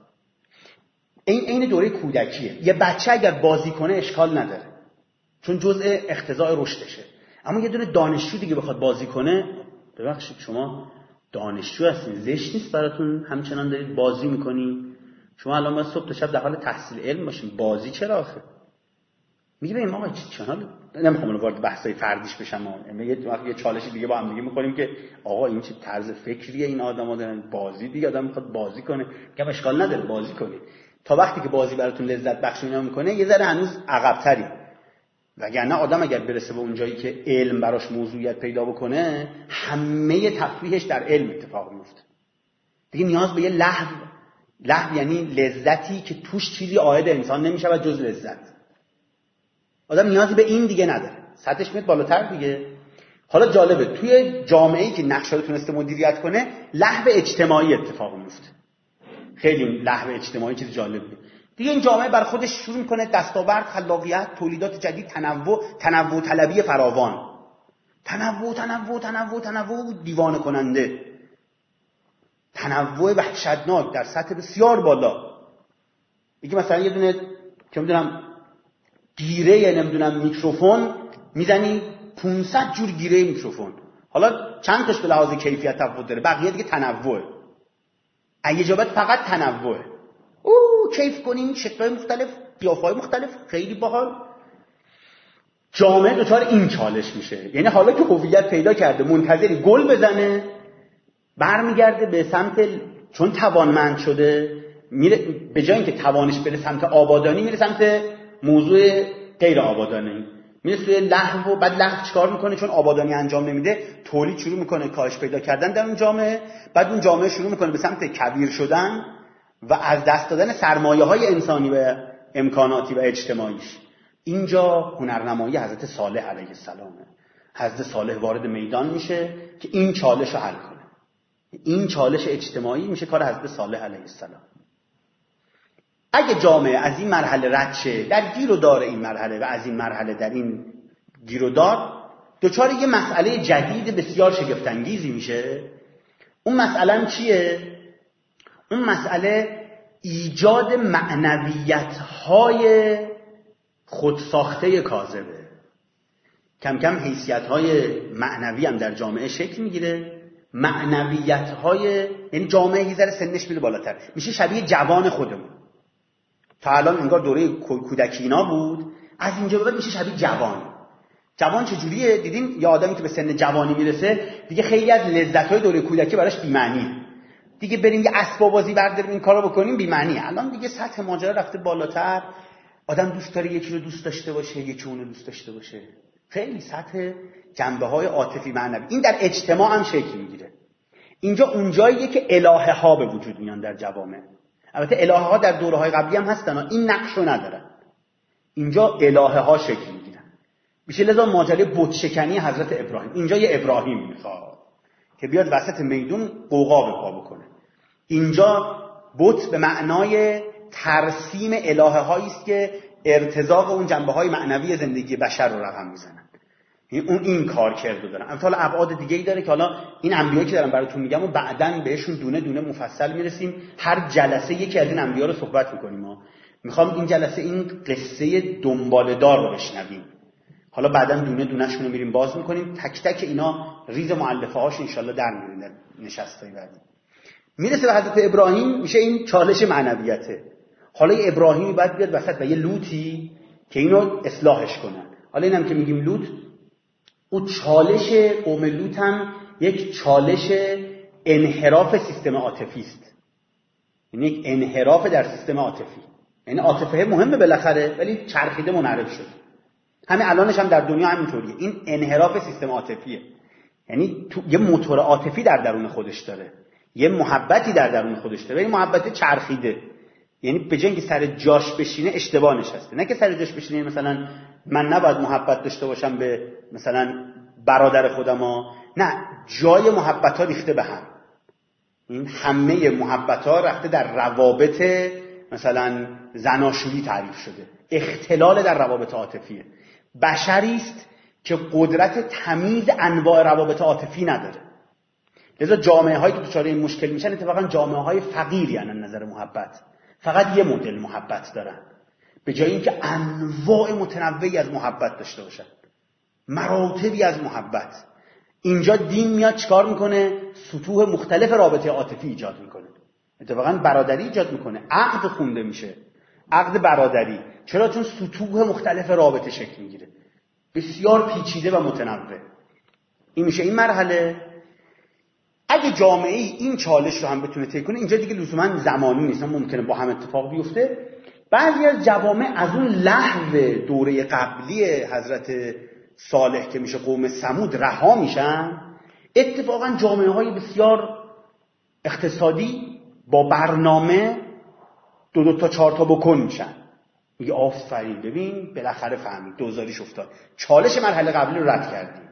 این دوره کودکیه. یه بچه اگر بازی کنه اشکال نداره، چون جزء اقتضاء رشدشه. اما یه دونه دانشجو دیگه بخواد بازی کنه، ببخشید شما دانشجو هستین، زشت نیست براتون همچنان دارید بازی میکنی؟ شما الان باید صبح تا شب در حال تحصیل علم باشین، بازی چرا آخه؟ میگه ببین آقا چنان نمیخوام وارد بحثای فردیش بشم، یه چالش دیگه با هم دیگه می‌کنیم که آقا این چه طرز فکریه این آدم‌ها دارن، بازی دیگه آدم میخواد بازی کنه. میگم اشکال نداره بازی کنید، تا وقتی که بازی براتون لذت بخش میکنه یه ذره هنوز عقب‌تری. وگرنه آدم اگر برسه به اون جایی که علم براش موضوعیت پیدا بکنه، همه تفریحش در علم اتفاق میفته. دیگه نیاز به یه لهو یعنی لذتی که توش چیزی عائد انسان نمیشه جز لذت. آدم نیازی به این دیگه نداره، سطحش میاد بالاتر دیگه. حالا جالبه توی جامعه‌ای که نقشه رو تونسته مدیریت کنه، لهو اجتماعی اتفاق میفته. خیلی لهو اجتماعی چیز جالبیه دیگه. این جامعه بر خودش شروع میکنه دستاورد، خلاقیت، تولیدات جدید، تنوع طلبی فراوان، تنوع دیوانه کننده، تنوع وحشتناک در سطح بسیار بالا. یکی مثلا یه دونه که میدونم گیره نمیدونم میکروفون میزنی 500 جور گیره میکروفون. حالا چند تاش به لحاظ کیفیت تفاوت داره، بقیه دیگه تنوعه. اگه جابت فقط تنوعه. کیف کنیم، شکل‌های مختلف، قیافه‌های مختلف، خیلی باحال. جامعه دچار این چالش میشه، یعنی حالا که هویت پیدا کرده منتظری گل بزنه، برمیگرده به سمت، چون توانمند شده میره به جای اینکه توانش بره سمت آبادانی میره سمت موضوع غیر آبادانی، میره سوی لهو. و بعد لهو چیکار میکنه؟ چون آبادانی انجام نمیده، تولید شروع میکنه، کاهش پیدا کردن در اون جامعه. بعد اون جامعه شروع میکنه به سمت کبیر شدن و از دست دادن سرمایه‌های انسانی و امکاناتی و اجتماعیش. اینجا هنرنمایی حضرت صالح علیه السلامه. حضرت صالح وارد میدان میشه که این چالش رو حل کنه. این چالش اجتماعی میشه کار حضرت صالح علیه السلام. اگه جامعه از این مرحله رد شه، در گیر و دار این مرحله و از این مرحله در این گیر و دار دچار یه مسئله جدید بسیار شگفت انگیزی میشه. اون مسئله چیه؟ اون مسئله ایجاد معنویت‌های خودساخته کاذبه. کم کم حیثیت‌های معنوی هم در جامعه شکل میگیره. معنویت‌های، یعنی جامعه یه ذره سنش میره بالاتر، میشه شبیه جوان خودمون. تا الان انگار دوره کودکینا بود، از اینجا به بعد میشه شبیه جوان. جوان چجوریه؟ دیدین یه آدمی که به سن جوانی میرسه دیگه خیلی از لذت‌های دوره کودکی براش بی‌معنیه. دیگه بریم یه اسباب بازی برداریم این کارو بکنیم بی‌معنیه. الان دیگه سطح ماجرا رفته بالاتر. آدم دوست داره یکی رو دوست داشته باشه، یکی اون رو دوست داشته باشه. خیلی سطح جنبه‌های عاطفی معنوی این در اجتماع هم شکل میگیره. اینجا اونجاییه که الهه ها به وجود میان در جوامع. البته الهه ها در دوره‌های قبلی هم هستن، این نقش رو ندارن. اینجا الهه ها شکل میگیرن. میشه لذا ماجرای بت شکنی حضرت ابراهیم. اینجا یه ابراهیم میخواد که بیاد وسط میدون قوقا به پا بکنه. اینجا بت به معنای ترسیم الهه هایی است که ارتزاق اون جنبه‌های معنوی زندگی بشر رو رقم میزنن. این کار کرده دارن. البته ابعاد دیگه‌ای داره که حالا این انبیایی که دارم براتون میگم و بعداً بهشون دونه دونه مفصل میرسیم. هر جلسه یکی از این انبیا رو صحبت می‌کنیم. ما می‌خوام این جلسه این قصه دنباله‌دار رو بشنویم. حالا بعداً دونه دونه‌شون رو میریم باز می‌کنیم. تک تک اینا ریز مؤلفه‌هاش ان شاءالله در میاریم نشستای بعدی. میرسه به حضرت ابراهیم، میشه این چالش معنویته. حالا یه ابراهیمی باید بیاد وسط و یه لوطی که اینو اصلاحش کنن. حالا اینم که میگیم لوط، او چالش قوم لوط هم یک چالش انحراف سیستم عاطفی است. یعنی یک انحراف در سیستم عاطفی. یعنی عاطفه مهمه بالاخره، ولی چرخیده منحرف شد. همین الانش هم در دنیا همینطوریه. این انحراف سیستم عاطفیه. یعنی تو یه موتور عاطفی در درون خودش داره، یه محبتی در درون خودش داره، ولی محبت چرخیده. یعنی به جای اینکه سر جاش بشینه اشتباه نشسته. نه که سر جاش بشینه مثلا من نباید محبت داشته باشم به مثلا برادر خودم ها. نه، جای محبت ها ریخته به هم. این همه محبت ها رفته در روابط مثلا زناشویی تعریف شده. اختلال در روابط عاطفیه. بشری است که قدرت تمیز انواع روابط عاطفی نداره. لذا جامعه هایی که دچار این مشکل میشن اتفاقا جامعه های فقیری از نظر محبت. فقط یه مدل محبت دارن، به جای اینکه انواع متنوعی از محبت داشته باشن، مراتبی از محبت. اینجا دین میاد چیکار میکنه؟ سطوح مختلف رابطه عاطفی ایجاد میکنه. اتفاقا برادری ایجاد میکنه، عقد خونده میشه، عقد برادری. چرا؟ چون سطوح مختلف رابطه شکل میگیره، بسیار پیچیده و متنوع. این میشه این مرحله. اگه جامعه این چالش رو هم بتونه طی کنه، اینجا دیگه لزوما زمانی نیست، ممکنه با هم اتفاق بیفته. بعضی از جوامع از اون لهو دوره قبلی حضرت صالح که میشه قوم ثمود رها میشن. اتفاقا جامعه های بسیار اقتصادی با برنامه 2 تا 4 تا بکن میشن. میگه آفرین، ببین بالاخره فهمید، دوزاریش افتاد. چالش مرحله قبلی رو رد کردیم.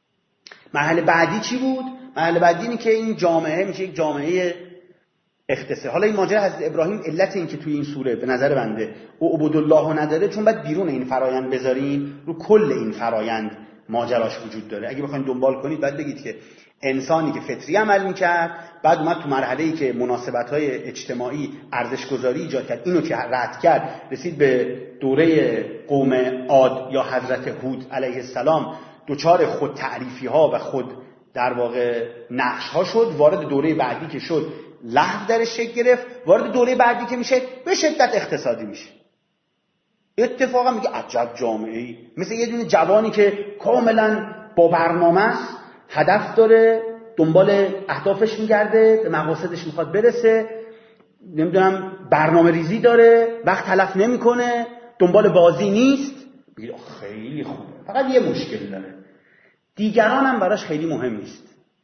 مرحله بعدی چی بود؟ مرحله بعدی اینه که این جامعه میشه یک جامعه اختصاصی. حالا این ماجرا حضرت ابراهیم، علت این که توی این سوره به نظر بنده او عبدالله نداره، چون بعد بیرون این فرایند بذاریم، رو کل این فرایند ماجراش وجود داره. اگه بخواید دنبال کنید بعد بگید که انسانی که فطری عمل میکرد، بعد اومد تو مرحله‌ای که مناسبت‌های اجتماعی ارزش‌گذاری ایجاد کرد، اینو که رد کرد، رسید به دوره قوم عاد یا حضرت هود علیه السلام، دوچار خود تعریفی‌ها و خود در واقع نقش ها شد، وارد دوره بعدی که شد لحو درش شکل گرفت، وارد دوره بعدی که میشه به شدت اقتصادی میشه. اتفاقا میگه عجب جامعه‌ای، مثل یه دونه جوانی که کاملا با برنامه است، هدف داره، دنبال اهدافش میگرده، به مقاصدش میخواد برسه، نمیدونم برنامه ریزی داره، وقت تلف نمیکنه، دنبال بازی نیست. میگه خیلی خوبه، فقط یه مشکل داره، دیگران هم براش خیلی مهم نیست،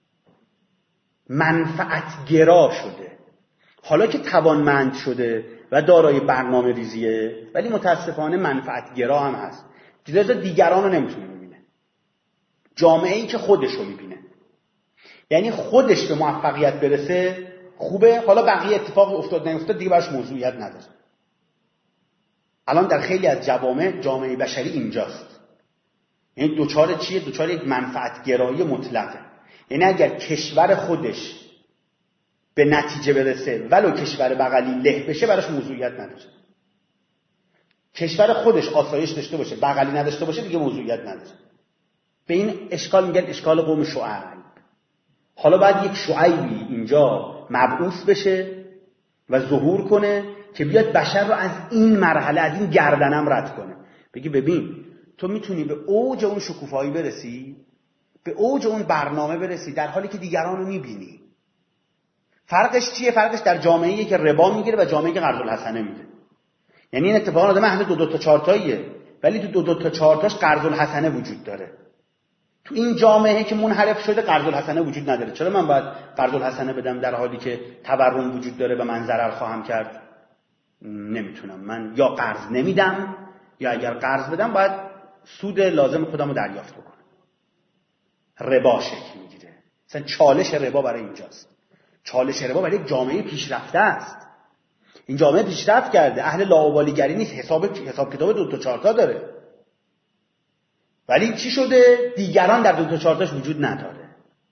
منفعتگرا شده. حالا که توانمند شده و دارای برنامه ریزیه، ولی متاسفانه منفعتگرا هم هست، لذا دیگران رو نمیتونه ببینه، جامعه‌ای که خودش رو میبینه. یعنی خودش به موفقیت برسه خوبه، حالا بقیه اتفاق افتاد نیفتاد دیگه براش موضوعیت نداره. الان در خیلی از جامعه بشری اینجاست. یعنی دوچار چیه؟ دوچار یک منفعتگرایی مطلقه. یعنی اگر کشور خودش به نتیجه برسه ولو کشور بغلی له بشه براش موضوعیت نداره. کشور خودش آسایش داشته باشه بغلی نداشته باشه دیگه موضوعیت نداره. به این اشکال میگن اشکال قوم شعیب. حالا باید یک شعیبی اینجا مبعوث بشه و ظهور کنه که بیاد بشر رو از این مرحله، از این گردنم رد کنه، بگی ببین تو میتونی به اوج اون شکوفایی برسی، به اوج اون برنامه برسی در حالی که دیگران رو میبینی. فرقش چیه؟ فرقش در جامعه‌ایه که ربا میگیره و جامعه‌ای که قرض الحسنه میده. یعنی این اتفاقا آدم اهل دو تا چهار تاییه، ولی تو دو تا چهار تاش قرض الحسنه وجود داره. تو این جامعه که منحرف شده قرض الحسنه وجود نداره. چرا من باید قرض الحسنه بدم در حالی که تورم وجود داره و من ضرر خواهم کرد؟ نمیتونم. من یا قرض نمیدم یا اگر قرض بدم باید سود لازم خودم رو دریافت بکنم. ربا شکل میگیره. مثلا چالش ربا برای اینجاست. چالش ربا برای یک جامعه پیشرفته است. این جامعه پیشرفت کرده، اهل لاابالیگری نیست، حساب کتاب دو تا چهار تا داره. ولی چی شده؟ دیگران در دو تا چهار تاش وجود نداره.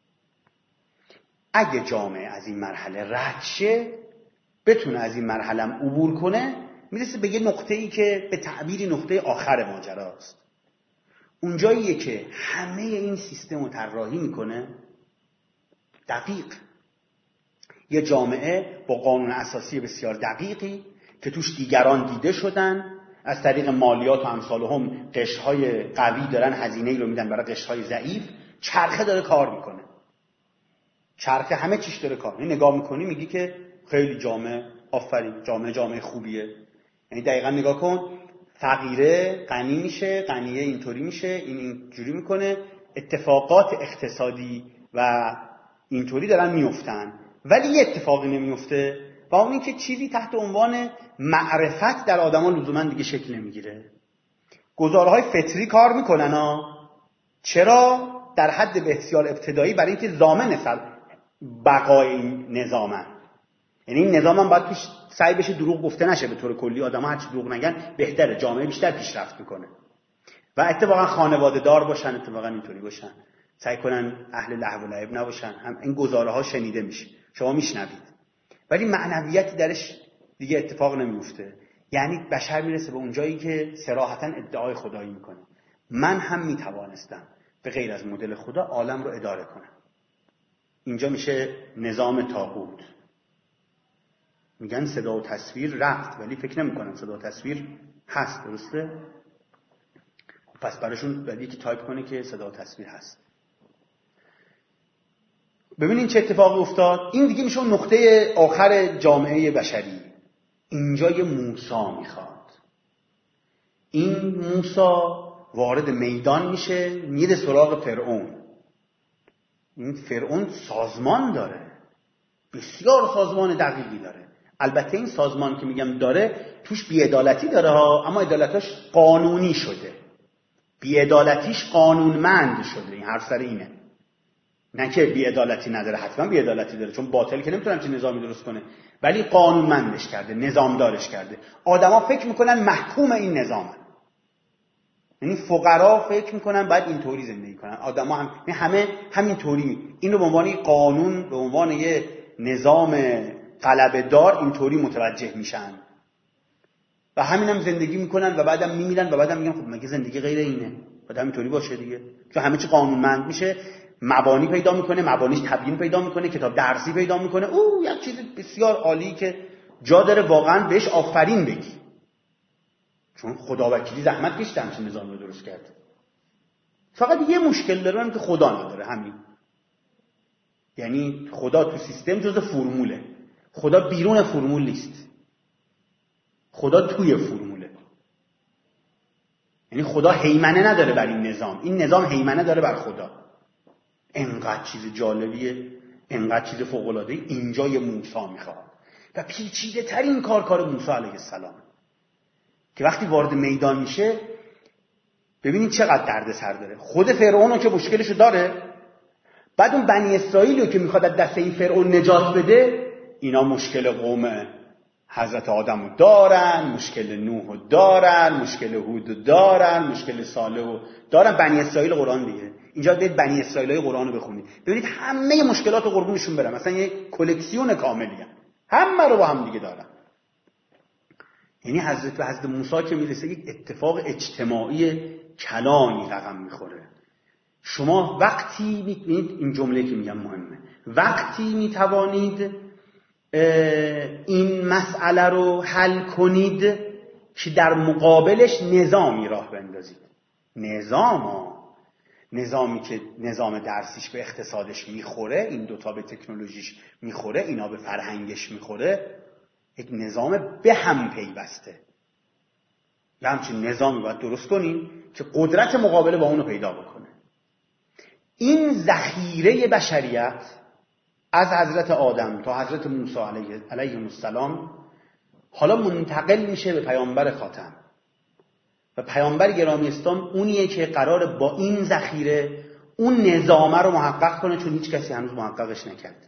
اگه جامعه از این مرحله رد شه، بتونه از این مرحله عبور کنه، میرسه به یه نقطه‌ای که به تعبیری نقطه آخر ماجراست. اونجاییه که همه این سیستم رو طراحی میکنه دقیق. یه جامعه با قانون اساسی بسیار دقیقی که توش دیگران دیده شدن، از طریق مالیات و امثالهم قشرهای قوی دارن هزینه‌ای رو میدن برای قشرهای ضعیف. چرخه داره کار میکنه. چرخه همه چیش داره کار میکنه. نگاه میکنی میگی که خیلی جامعه، آفرین، جامعه خوبیه. یعنی دقیقاً نگاه کن، فقیره غنی میشه، غنیه اینطوری میشه، این اینجوری میکنه، اتفاقات اقتصادی و اینطوری دارن میافتن، ولی یه اتفاقی نمیفته و اون این که چیزی تحت عنوان معرفت در آدما لزوما دیگه شکل نمیگیره. گزارهای فطری کار میکنن ها. چرا؟ در حد بسیار ابتدایی برای اینکه ضامن بقای این نظامن. یعنی این نظام هم باید توش سعی بشه دروغ گفته نشه. به طور کلی آدم‌ها هرچی دروغ نگن بهتره، جامعه بیشتر پیشرفت میکنه. و اتفاقا خانواده دار باشن، اتفاقا اینطوری باشن، سعی کنن اهل لهو و لعب نباشن. هم این گزاره‌ها شنیده میشه، شما میشنوید، ولی معنویتی درش دیگه اتفاق نمیفته. یعنی بشر میرسه به اون جایی که صراحتاً ادعای خدایی میکنه. من هم میتوانستم به غیر از مدل خدا عالم رو اداره کنم. اینجا میشه نظام طاغوت. میگن صدا و تصویر رفت، ولی فکر نمی‌کنم صدا و تصویر هست. درسته؟ پس براشون باید یکی تایپ کنه که صدا و تصویر هست. ببینین چه اتفاقی افتاد. این دیگه میشه نقطه آخر جامعه بشری. اینجا یه موسی میخواد. این موسی وارد میدان میشه، میره سراغ فرعون. این فرعون سازمان داره، بسیار سازمان دقیقی داره. البته این سازمان که میگم داره توش بی‌عدالتی داره ها، اما عدالتش قانونی شده. بی‌عدالتیش قانونمند شده. این حرف سر اینه، نه که بی‌عدالتی نداره. حتما بی‌عدالتی داره، چون باطل که نمیتونم چه نظامی درست کنه، ولی قانونمندش کرده، نظامدارش کرده. آدما فکر میکنن محکوم این نظامن. یعنی فقرا فکر میکنن باید اینطوری زندگی کنن، آدما همه همینطوری. این رو به عنوان قانون، به عنوان یه نظام غلبه دار اینطوری متوجه میشن و همینم زندگی میکنن و بعدم میمیرن و بعدم میگن خب مگه زندگی غیر اینه؟ باید همینطوری باشه دیگه، چون همه چی قانونمند میشه. مبانی پیدا میکنه، مبانیش تبیین پیدا میکنه، کتاب درسی پیدا میکنه. او یک چیز بسیار عالی که جا داره واقعا بهش آفرین بگی، چون خداوکیلی زحمت کشیده همچین نظام رو درست کرده. فقط یه مشکل داره که خدا نداره، همین. یعنی خدا تو سیستم جزء فرموله، خدا بیرون فرمول نیست، خدا توی فرموله. یعنی خدا هیمنه نداره بر این نظام، این نظام هیمنه داره بر خدا. انقدر چیز جالبیه، انقدر چیز فوق‌العاده‌ای اینجا یه موسی میخواد و پیچیده ترین کار موسی علیه السلام که وقتی وارد میدان میشه ببینید چقدر دردسر داره. خود فرعون که مشکلشو داره، بعد اون بنی اسرائیل رو که میخواد از دست این فرعون نجات بده، اینا مشکل قوم حضرت آدم رو دارن، مشکل نوح رو دارن، مشکل هود رو دارن، مشکل صالح رو دارن. بنی اسرائیل قرآن دیگه، اینجا برید بنی اسرائیلای قرآن رو بخونید ببینید همه مشکلات رو قربونشون برن، مثلا یه کلکسیون کاملی همه رو با هم دیگه دارن. یعنی حضرت موسی که میرسه یک اتفاق اجتماعی کلانی رقم میخوره. شما وقتی میتونید، این جمله که میگم مهمه، وقتی میتوانید این مسئله رو حل کنید که در مقابلش نظامی راه بندازید. نظامی که نظام درسیش به اقتصادش میخوره، این دوتا به تکنولوژیش میخوره، اینا به فرهنگش میخوره، یک نظام به هم پیوسته. یه همچین نظامی باید درست کنیم که قدرت مقابله با اونو پیدا بکنه. این ذخیره بشریت از حضرت آدم تا حضرت موسی علیه السلام حالا منتقل میشه به پیامبر خاتم و پیامبر گرامی اسلام اونیه که قراره با این ذخیره اون نظامه رو محقق کنه، چون هیچ کسی هنوز محققش نکرده.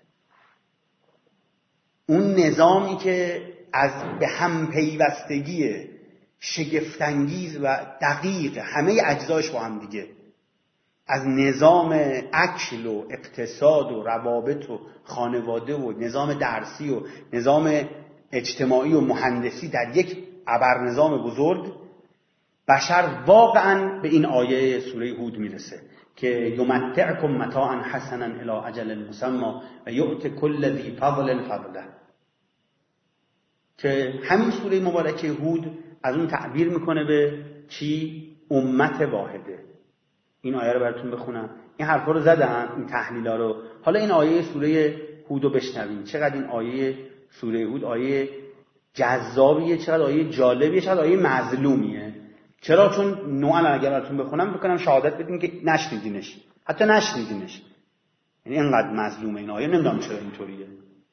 اون نظامی که از به هم پیوستگی شگفت‌انگیز و دقیق همه اجزاش با هم دیگه، از نظام اکل و اقتصاد و روابط و خانواده و نظام درسی و نظام اجتماعی و مهندسی در یک ابرنظام بزرگ، بشر واقعا به این آیه سوره هود میرسه که یمتعکم متاعا حسنا الی اجل مسمى و یؤت کل ذی فضل فضله، که همین سوره مبارکه هود از اون تعبیر میکنه به چی؟ امت واحده. این آیه رو براتون بخونم. این حرفا رو زدم، این تحلیلا رو. حالا این آیه سوره هود رو بشنوین. چقدر این آیه سوره هود آیه جذابیه، چقدر آیه جالبیه، چقدر آیه مظلومیه. چرا؟ چون نوعا اگر براتون بخونم بکنم شهادت بدین که نشنیدینش، حتی نشنیدینش. یعنی اینقدر مظلومه این آیه، نمیدونم چرا اینطوریه.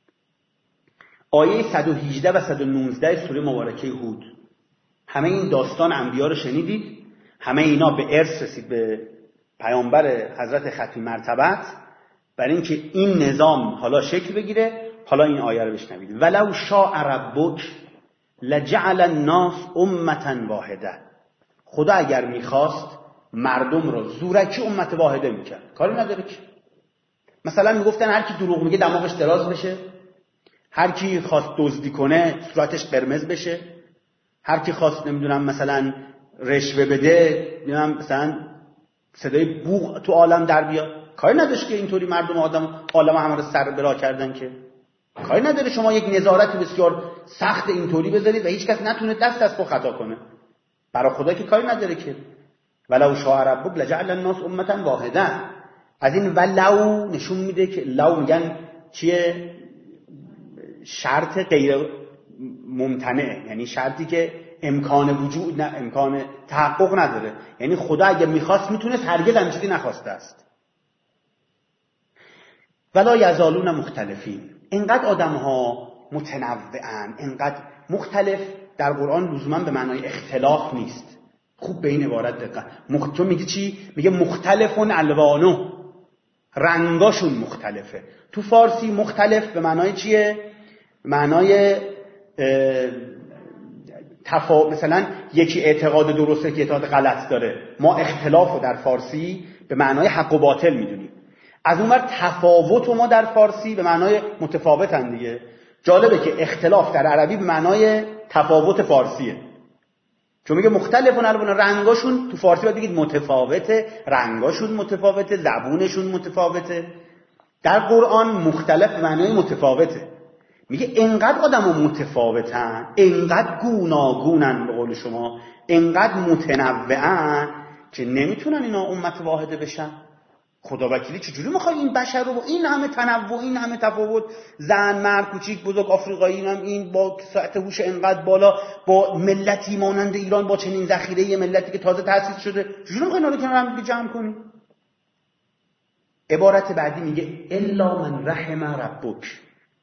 آیه 118 و 119 سوره مبارکه هود، همه این داستان انبیا رو شنیدید، همه اینا به ارث رسید به پیامبر حضرت ختم مرتبت، برای اینکه این نظام حالا شکل بگیره. حالا این آیه رو بشنوید. ولو شاء ربک لجعل الناس امه واحده. خدا اگر میخواست مردم رو زورکی امت واحده میکرد، کاری نداره که. مثلا میگفتن هر کی دروغ میگه دماغش دراز بشه، هر کی خواست دزدی کنه صورتش قرمز بشه، هر کی خواست نمیدونم مثلا رشوه بده، نمیدونم مثلا صدای بوق تو عالم در بیاد. کاری نداشت که اینطوری مردم عالم همه رو سر برا کردن که. کاری نداره شما یک نظارت بسیار سخت اینطوری بذارید و هیچ کس نتونه دست از پا خطا کنه. برای خدا که کاری نداره که. ولو شاء ربک لجعل الناس امه واحده. از این ولو نشون میده که لو میگن چیه؟ شرط غیر ممتنع، یعنی شرطی که امکان وجود نه، امکان تحقق نداره. یعنی خدا اگه میخواست میتونست، هرگز هم چیزی نخواسته است. ولا یزالون مختلفین. اینقدر آدم ها متنوعن، اینقدر مختلف در قرآن لزوما به معنای اختلاف نیست. خوب به این عبارت دقت. چون میگه چی؟ میگه مختلفون الوانو، رنگاشون مختلفه. تو فارسی مختلف به معنای چیه؟ معنای مثلا یکی اعتقاد درسته که اعتقاد غلط داره. ما اختلاف رو در فارسی به معنای حق و باطل میدونیم. از اون ور تفاوت رو ما در فارسی به معنای متفاوتن دیگه. جالبه که اختلاف در عربی به معنای تفاوت فارسیه. چون میگه مختلفون الوان، رنگاشون تو فارسی باید بگید متفاوته، رنگاشون متفاوته، زبونشون متفاوته. در قرآن مختلف به معنای متفاوته. میگه انقدر آدم‌ها متفاوتن، انقدر گوناگونن، به قول شما انقدر متنوعن که نمیتونن اینا امت واحده بشن. خدا وکیلی چجوری میخوای این بشر رو با این همه تنوع، این همه تفاوت، زن، مرد، کوچیک، بزرگ، آفریقایی، اینم این با سطح هوش انقدر بالا، با ملتی مانند ایران، با چنین ذخیره ملتی که تازه تأسیس شده، چجوری میخوای اینا رو کنار هم جمع کنی؟ عبارت بعدی میگه الا من رحم ربک،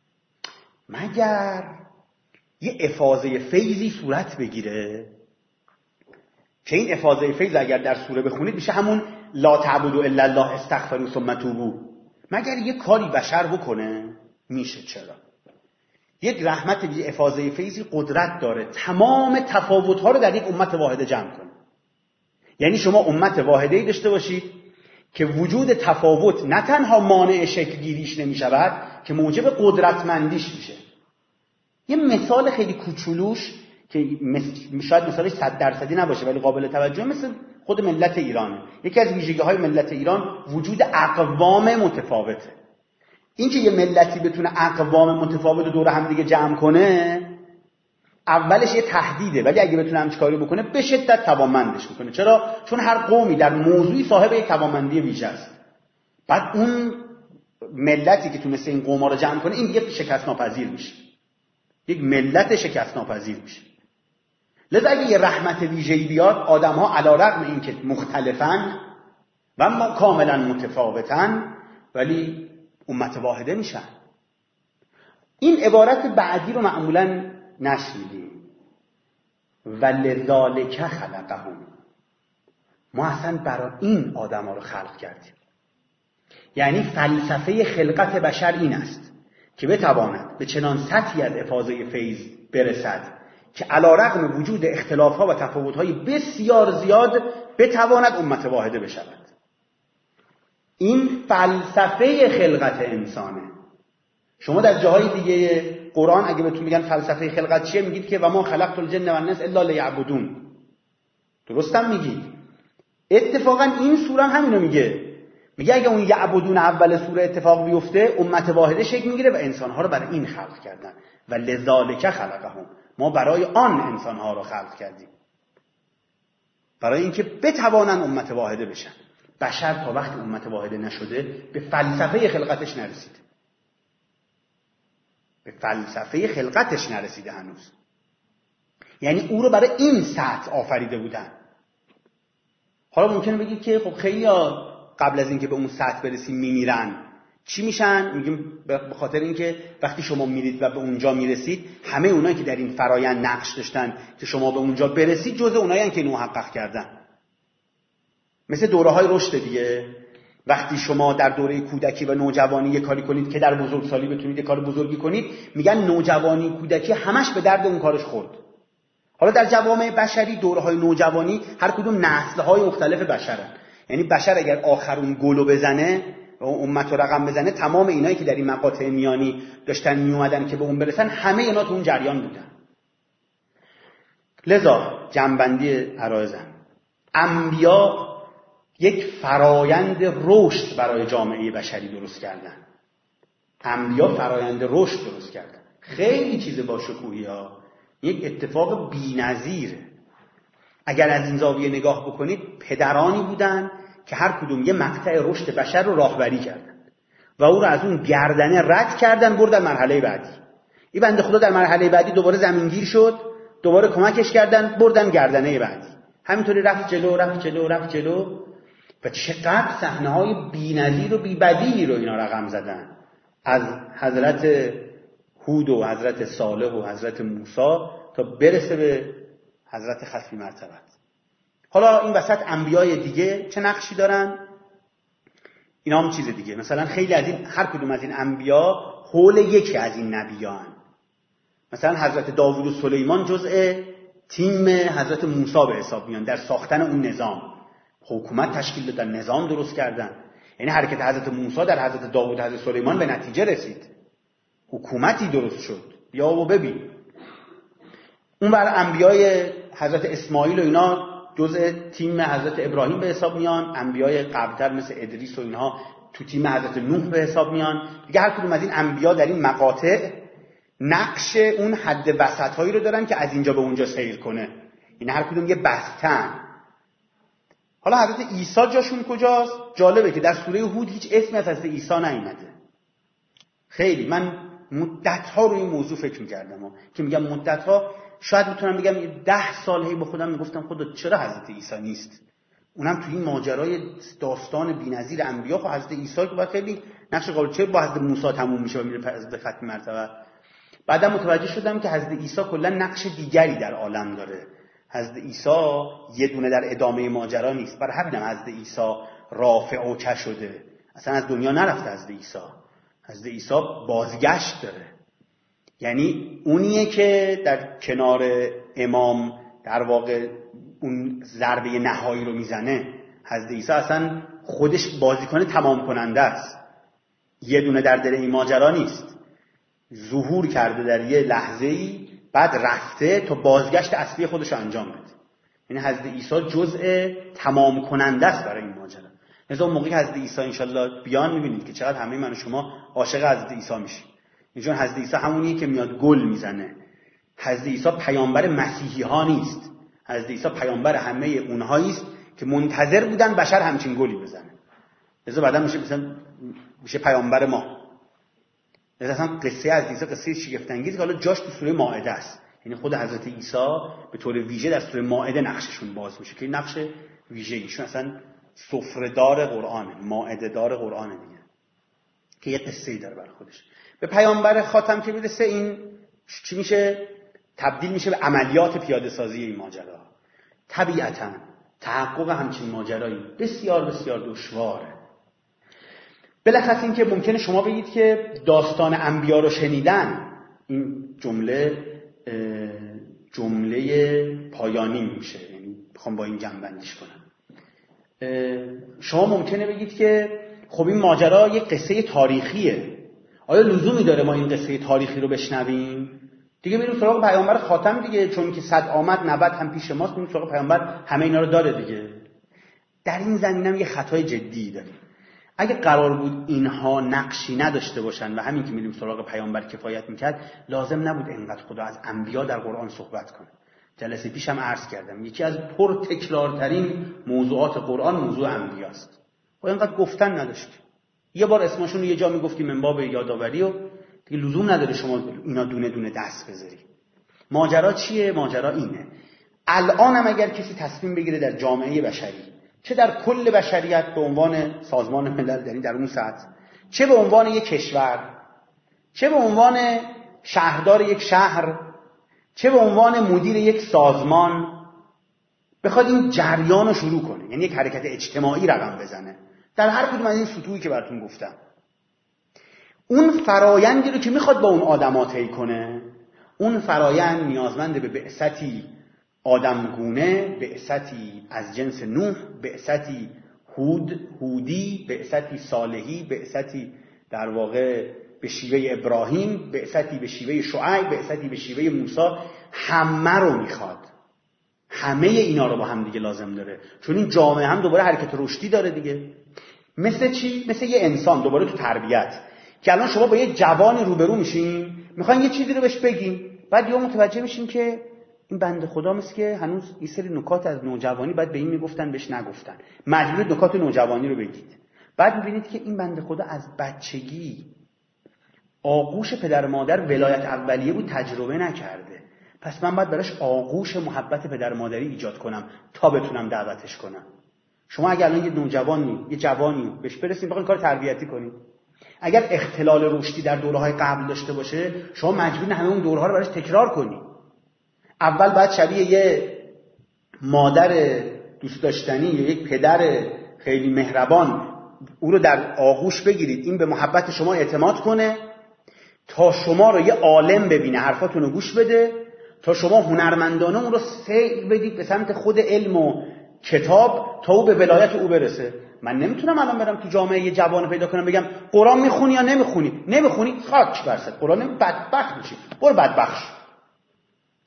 مگر یه افاضه فیضی صورت بگیره که این افاضه فیض اگر در سوره بخونید میشه همون لا تعبدوا الا الله استغفروا ثم توبوا. مگر یه کاری بشر بکنه میشه. چرا؟ یک رحمت بی افاضه فیضی قدرت داره تمام تفاوت‌ها رو در یک امت واحده جمع کنه. یعنی شما امت واحده‌ای داشته باشید که وجود تفاوت نه تنها مانع شکل گیریش نمی‌شود که موجب قدرتمندیش میشه. یه مثال خیلی کوچولوش که شاید مثالش 100% نباشه ولی قابل توجه، مثل خود ملت ایرانه. یکی از ویژگی‌های ملت ایران وجود اقوام متفاوته. اینکه یه ملتی بتونه اقوام متفاوت دور هم دیگه جمع کنه اولش یه تهدیده، ولی اگه بتونه همچین کاری بکنه به شدت توانمندش میکنه. چرا؟ چون هر قومی در موضوعی صاحب یک توانمندی ویژه است. بعد اون ملتی که تونسته این قوم‌ها رو جمع کنه این دیگه شکست ناپذیر میشه، یک ملت شکست ناپذیر میشه. لذا اگه یه رحمت ویژه‌ای بیاد، آدم‌ها علی‌رغم اینکه مختلفن و ما کاملا متفاوتن ولی امت واحده میشن. این عبارت بعدی رو معمولاً نشنیدیم، ولذالک خلقهم، ما اصلا برای این آدم‌ها رو خلق کردیم. یعنی فلسفه خلقت بشر این است که بتواند به چنان سطحی از افاضه فیض برسد که علی‌رغم وجود اختلاف‌ها و تفاوت‌های بسیار زیاد بتواند امت واحده بشود. این فلسفه خلقت انسانه. شما در جاهای دیگه قرآن اگه بهتون میگن فلسفه خلقت چیه، میگید که و ما خلقت الجن و الانس الا لیعبدون. درستم میگید. اتفاقا این سوره همینو میگه اگه اون یعبدون اول سوره اتفاق بیفته امت واحده شکل میگیره و انسانها رو برای این خلق کردن. و لذالک خلقهم، ما برای آن انسانها رو خلق کردیم، برای اینکه بتوانن امت واحده بشن. بشر تا وقتی امت واحده نشده به فلسفه خلقتش نرسیده، به فلسفه خلقتش نرسیده هنوز. یعنی او رو برای این سطح آفریده بودن. حالا ممکنه بگید که خب خیلی قبل از اینکه به اون سطح برسیم میمیرن. چی میشن؟ میگیم به خاطر اینکه وقتی شما میرید و به اونجا میرسید، همه اونایی که در این فرایند نقش داشتن که شما به اونجا برسید جزء اونایی که محقق کردن. مثل دوره‌های رشد دیگه، وقتی شما در دوره کودکی و نوجوانی یه کاری کنید که در بزرگسالی بتونید یه کار بزرگی کنید، میگن نوجوانی کودکی همش به درد اون کارش خورد. حالا در جوامع بشری دوره‌های نوجوانی هر کدوم نسل‌های مختلف بشرن. یعنی بشر اگر آخرون گلو بزنه و امت رو رقم بزنه، تمام اینایی که در این مقاطع میانی داشتن میومدن که به اون برسن همه اینا تو اون جریان بودن. لذا جنبندی عرایزم، انبیا یک فرایند رشد برای جامعه بشری درست کردن. انبیا فرایند رشد درست کردن. خیلی چیز با شکوهی ها، یک اتفاق بی‌نظیره. اگر از این زاویه نگاه بکنید، پدرانی بودن که هر کدوم یه مقطع رشد بشر رو راهبری کردن و او رو از اون گردنه رد کردن بردن مرحله بعدی. این بنده خدا در مرحله بعدی دوباره زمینگیر شد، دوباره کمکش کردن بردن گردنه بعدی. همینطوری رفت جلو و چقدر صحنه‌های بی‌نظیر و بی‌بدیهی رو اینا رقم زدن، از حضرت هود و حضرت صالح و حضرت موسی تا برسه به حضرت خصفی مرتبت. حالا این وسط انبیای دیگه چه نقشی دارن؟ اینا هم چیز دیگه. مثلا خیلی از این، هر کدوم از این انبیا حول یکی از این نبیان. مثلا حضرت داوود و سلیمان جزء تیم حضرت موسی به حساب میان در ساختن اون نظام. حکومت تشکیل دادن، نظام درست کردن. یعنی حرکت حضرت موسی در حضرت داوود و حضرت سلیمان به نتیجه رسید، حکومتی درست شد. بیا و ببین. اون بر انبیای حضرت اسماعیل و اینا جزء تیم حضرت ابراهیم به حساب میان، انبیای قبلتر مثل ادریس و اینها تو تیم حضرت نوح به حساب میان دیگه. هر کدوم از این انبیا در این مقاطع نقش اون حد وسطایی رو دارن که از اینجا به اونجا سیر کنه. این هر کدوم یه بستن. حالا حضرت عیسی جاشون کجاست؟ جالبه که در سوره هود هیچ اسمی از حضرت عیسی نیامده. خیلی من مدت‌ها رو این موضوع فکر می‌کردم که میگم مدت‌ها، شاید میتونم بگم 10 سال هی به خودم میگفتم خدا چرا حضرت عیسی نیست؟ اونم تو این ماجرای داستان بی‌نظیر انبیا. خب حضرت عیسی که خیلی نقش قابل، چه با حضرت موسی تموم میشه و میره به ختم مرتبه. بعدم متوجه شدم که حضرت عیسی کلا نقش دیگری در عالم داره. حضرت عیسی یه دونه در ادامه ماجرا نیست. برای همینم حضرت عیسی رافع و چه شده، اصلا از دنیا نرفته. حضرت عیسی بازگشت داره، یعنی اونیه که در کنار امام در واقع اون ضربه نهایی رو میزنه. حضرت عیسی اصلا خودش بازیکن تمام کننده است، یه دونه در دل این ماجرا نیست. ظهور کرده در یه لحظه‌ای، بعد رفته تا بازگشت اصلی خودش رو انجام بده. یعنی حضرت عیسی جزء تمام کننده است برای این ماجرا. مثلا اون موقعی که حضرت عیسی انشالله بیان میبینید که چقدر همه من و شما عاشق حضرت عیسی میشیم. چون حضرت عیسی همونیه که میاد گل میزنه. حضرت عیسی پیامبر مسیحی ها نیست. حضرت عیسی پیامبر همه اونهایی است که منتظر بودن بشر همچین گلی بزنه. لذا بعدا میشه پیامبر ما. لذا اصلا قصه از عیسی قصه شگفت انگیز که حالا جاش تو سوره مائده است. یعنی خود حضرت عیسی به طور ویژه در سوره مائده نقششون باز میشه که نقش ویژه‌ایشون اصلا سفره‌دار قرآنه، مائده دار قرآنه دیگه، که یه قصه‌ای داره برای خودش. به پیامبر خاتم که میرسه این چی میشه؟ تبدیل میشه به عملیات پیاده سازی این ماجرا. طبیعتاً تحقق همچین ماجرایی بسیار بسیار دشواره. بلخص این که ممکنه شما بگید که داستان انبیا رو شنیدن، این جمله پایانی میشه، یعنی میخوام با این جمع‌بندیش کنم. شما ممکنه بگید که خب این ماجرا یک قصه تاریخیه، آیا لزومی داره ما این قصه تاریخی رو بشنویم؟ دیگه میریم سراغ پیامبر خاتم دیگه، چون که 100 آمد 90 هم پیش ماست، میریم سراغ پیامبر، همه اینا رو داره دیگه. در این زمینه هم یه خطای جدی داریم. اگه قرار بود اینها نقشی نداشته باشن و همین که میریم سراغ پیامبر کفایت میکرد، لازم نبود اینقدر خدا از انبیا در قرآن صحبت کنه. جلسه پیشم عرض کردم یکی از پرتکرارترین موضوعات قرآن موضوع انبیاست. و اینقدر گفتن نداشت. یه بار اسمشون رو یه جا میگفتیم من باب یادآوری و دیگه لزوم نداره شما اینا دونه دونه دست بذاری. ماجرا چیه؟ ماجرا اینه. الان هم اگر کسی تصمیم بگیره در جامعه بشری، چه در کل بشریت به عنوان سازمان ملل یعنی در اون سطح، چه به عنوان یک کشور، چه به عنوان شهردار یک شهر، چه به عنوان مدیر یک سازمان، بخواد این جریان رو شروع کنه، یعنی یک حرکت اجتماعی رقم بزنه در هر کدوم از این سطوحی که براتون گفتم، اون فرایندی رو که میخواد با اون آدما طی کنه، اون فرایند نیازمند به بعثتی آدمگونه، بعثتی از جنس نوح، بعثتی هودی، بعثتی صالحی، بعثتی در واقع به شیوه ابراهیم، بعثتی به شیوه شعیب، بعثتی به شیوه موسی، همه رو میخواد. همه اینا رو با هم دیگه لازم داره، چون این جامعه هم دوباره حرکت رشدی داره دیگه. مثل چی؟ مثل یه انسان دوباره تو تربیت که الان شما با یه جوانی روبرو میشین، میخواین یه چیزی رو بهش بگین، بعد یهو متوجه میشین که این بنده خدا مثل که هنوز یه سری نکات از نوجوانی بعد به این میگفتن بهش نگفتن، مجبور نکات نوجوانی رو بگید. بعد میبینید که این بنده خدا از بچگی آغوش پدر مادر ولایت اولیه بود، تجربه نکرده، پس من باید براش آغوش محبت پدر مادری ایجاد کنم تا بتونم دعوتش کنم. شما اگر الان یه نوجوانی، یه جوانی بهش برسید بخواید کار تربیتی کنید، اگر اختلال رشدی در دوره‌های قبل داشته باشه، شما مجبورین همه اون دوره‌ها رو براش تکرار کنید. اول باید شبیه یه مادر دوست داشتنی یا یک پدر خیلی مهربان او رو در آغوش بگیرید، این به محبت شما اعتماد کنه تا شما رو یه عالم ببینه، حرفاتون رو گوش بده، تا شما هنرمندانه اون رو سیر بدید به سمت خود علم و کتاب تا او به ولایت او برسه. من نمیتونم الان برم تو جامعه یه جوان پیدا کنم بگم قرآن میخونی یا نمیخونی؟ نمیخونی خاک برسد، قرآن بدبخت میشی، برو بدبخت.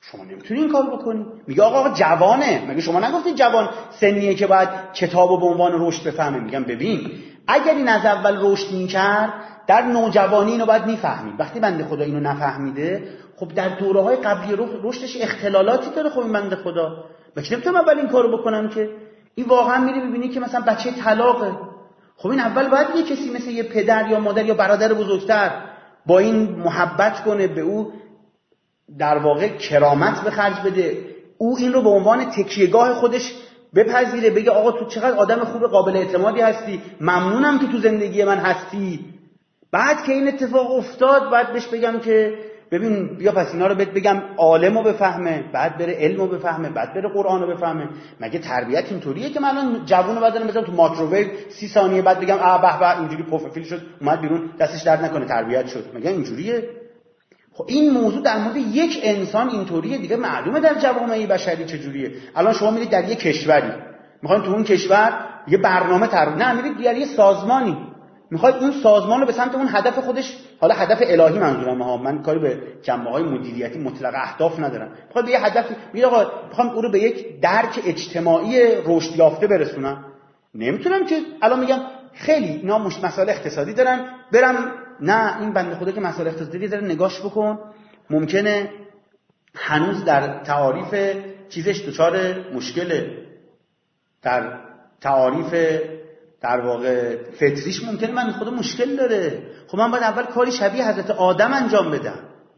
شما نمیتونی این کار بکنی. میگه آقا جوانه، مگه شما نگفتید جوان سنیه که باید کتابو به عنوان رشد بفهمه؟ میگم ببین اگر این از اول رشد میکرد در نوجوانی اینو باید میفهمید. وقتی بنده خدا اینو نفهمیده، خب در دوره‌های قبلی رشدش اختلالاتی داره. خب این بنده خدا بچه نمیتونم اول این کارو بکنم که. این واقعا میری ببینی که مثلا بچه طلاقه، خب این اول باید یه کسی مثل یه پدر یا مادر یا برادر بزرگتر با این محبت کنه، به او در واقع کرامت به خرج بده، او این رو به عنوان تکیهگاه خودش بپذیره، بگه آقا تو چقدر آدم خوب قابل اعتمادی هستی، ممنونم که تو زندگی من هستی. بعد که این اتفاق افتاد بعد بهش بگم که ببین بیا پس اینا رو بهت بگم، عالمو بفهمه، بعد بره علمو بفهمه، بعد بره قرآنو بفهمه. مگه تربیت اینطوریه که من الان جوونو بعد بزنم تو مایکروویو 30 ثانیه بعد بگم به به اینجوری پروفایل شد اومد بیرون دستش درد نکنه تربیت شد؟ مگه اینجوریه؟ خب این موضوع در مورد یک انسان اینطوریه دیگه، معلومه در جوامع بشری چجوریه. الان شما میرید در یک کشوری میخواین تو اون کشور یه برنامه نه میرید در یه سازمانی میخواید اون سازمان رو به سمت اون هدف خودش، حالا هدف الهی منظورم ها، من کاری به جنبه‌های مدیریتی مطلق اهداف ندارم، میخواد به یه هدف میگه آقا میخوام اون رو به یک درک اجتماعی رشد یافته برسونم. نمیتونم که الان میگم خیلی اینا مسائل اقتصادی دارن برم، نه این بنده خدا که مسائل اقتصادی داره نگاش بکن، ممکنه هنوز در تعاریف چیزش دچار مشکله، در تعاریف در واقع فطریش ممکنه من خود مشکل داره. خب من باید اول کاری شبیه حضرت آدم انجام بدم،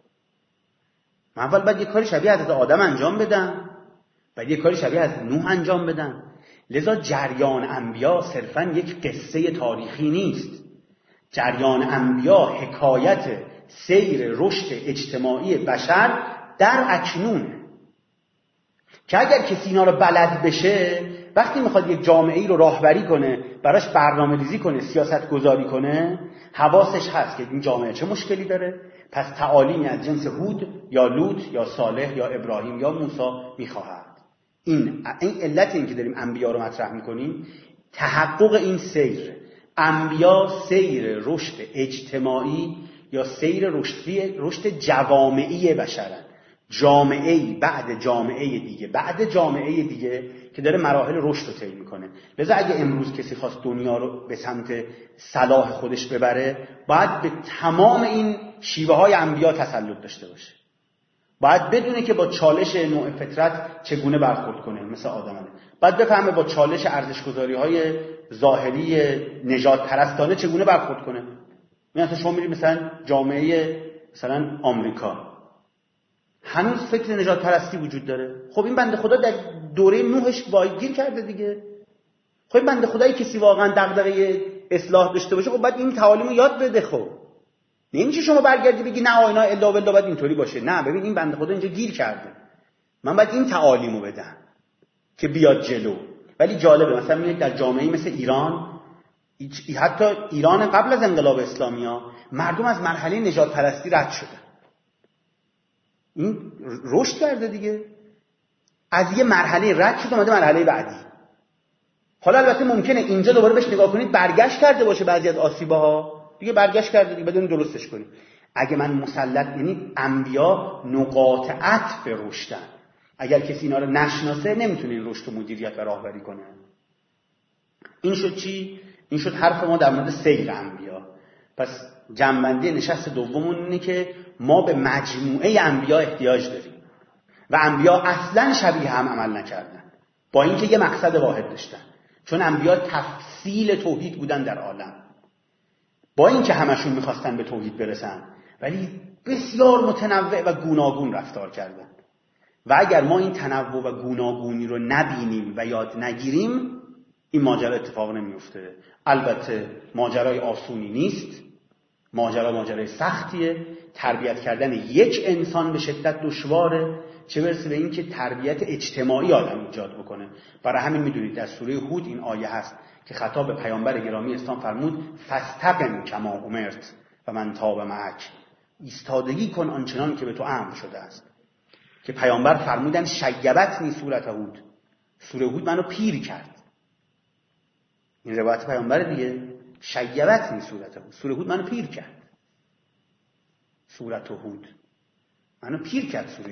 من اول باید یه کاری شبیه حضرت آدم انجام بدم، باید یه کاری شبیه حضرت نوح انجام بدم. لذا جریان انبیا صرفاً یک قصه تاریخی نیست، جریان انبیا حکایت سیر رشد اجتماعی بشر در اکنونه که اگر کسی اینا رو بلد بشه، وقتی میخواد یک جامعه‌ای رو راهبری کنه، براش برنامه‌ریزی کنه، سیاست گذاری کنه، حواسش هست که این جامعه چه مشکلی داره، پس تعالیمی از جنس هود یا لوط یا صالح یا ابراهیم یا موسی میخواهد. این علت این که داریم انبیا رو مطرح میکنیم، تحقق این سیر. انبیا سیر رشد اجتماعی یا سیر رشد جوامعی بشرن، جامعه‌ای بعد جامعه دیگه بعد جامعه دیگه که داره مراحل رشد رو طی میکنه. لذا اگه امروز کسی خواست دنیا رو به سمت صلاح خودش ببره، باید به تمام این شیوه های انبیا تسلط داشته باشه، باید بدونه که با چالش نوع فطرت چگونه برخورد کنه، مثل آدمانه، باید بفهمه با چالش ارزش‌گذاری های ظاهری نژاد پرستانه چگونه برخورد کنه. مثلا شما میرید مثلا جامعه مثلا آمریکا، هنوز فکر نژاد پرستی وجود داره. خب این بنده خدا در دوره نوحش گیر کرده دیگه. خب این بنده خدایی کسی واقعا دغدغه اصلاح داشته باشه، خب باید این تعالیمو یاد بده. خب نمیشه شما برگردی بگی نه اینا الا بالله باید اینطوری باشه. نه، ببین این بنده خدا اینجا گیر کرده، من باید این تعالیمو بدم که بیاد جلو. ولی جالبه مثلا میگه در جامعه‌ای مثل ایران، حتی ایران قبل از انقلاب اسلامی ها، مردم از مرحله نژاد پرستی رد شدن. این رشد کرده دیگه، از یه مرحله رد شد اومده مرحله بعدی. حالا البته ممکنه اینجا دوباره بهش نگاه کنید برگشت کرده باشه بعضی از آسیب‌ها دیگه، برگشت کرده دیگه، بدون درستش کنید. اگه من مسلط، یعنی انبیا نقاط عطف رشدن، اگر کسی اینا رو نشناسه نمیتونه این رشد و مدیریت و راهبری کنه. این شد چی؟ این شد حرف ما در مورد سیر انبیا. پس جنبندی نشست دوممون اینه که ما به مجموعه انبیا احتیاج داریم و انبیا اصلا شبیه هم عمل نکردن، با اینکه یه مقصد واحد داشتن، چون انبیا تفصیل توحید بودن در عالم، با اینکه همشون میخواستن به توحید برسن ولی بسیار متنوع و گوناگون رفتار کردن. و اگر ما این تنوع و گوناگونی رو نبینیم و یاد نگیریم، این ماجرا اتفاق نمیفته. البته ماجرای آسونی نیست، ماجرای سختیه. تربیت کردن یک انسان به شدت دشواره، چه برسه به این که تربیت اجتماعی آدم ایجاد بکنه. برای همین میدونید در سوره هود این آیه هست که خطاب به پیامبر گرامی اسلام فرمود فاستقم کما امرت و من تاب معک، ایستادگی کن آنچنان که به تو امر شده است. که پیامبر فرمودن شیبتنی سورت هود، سوره هود منو پیر کرد. این روایت پیامبر دیگه، شیبتنی سورت هود، سوره هود منو پیر کرد. سورت هود منو پیر کرد. سوره هود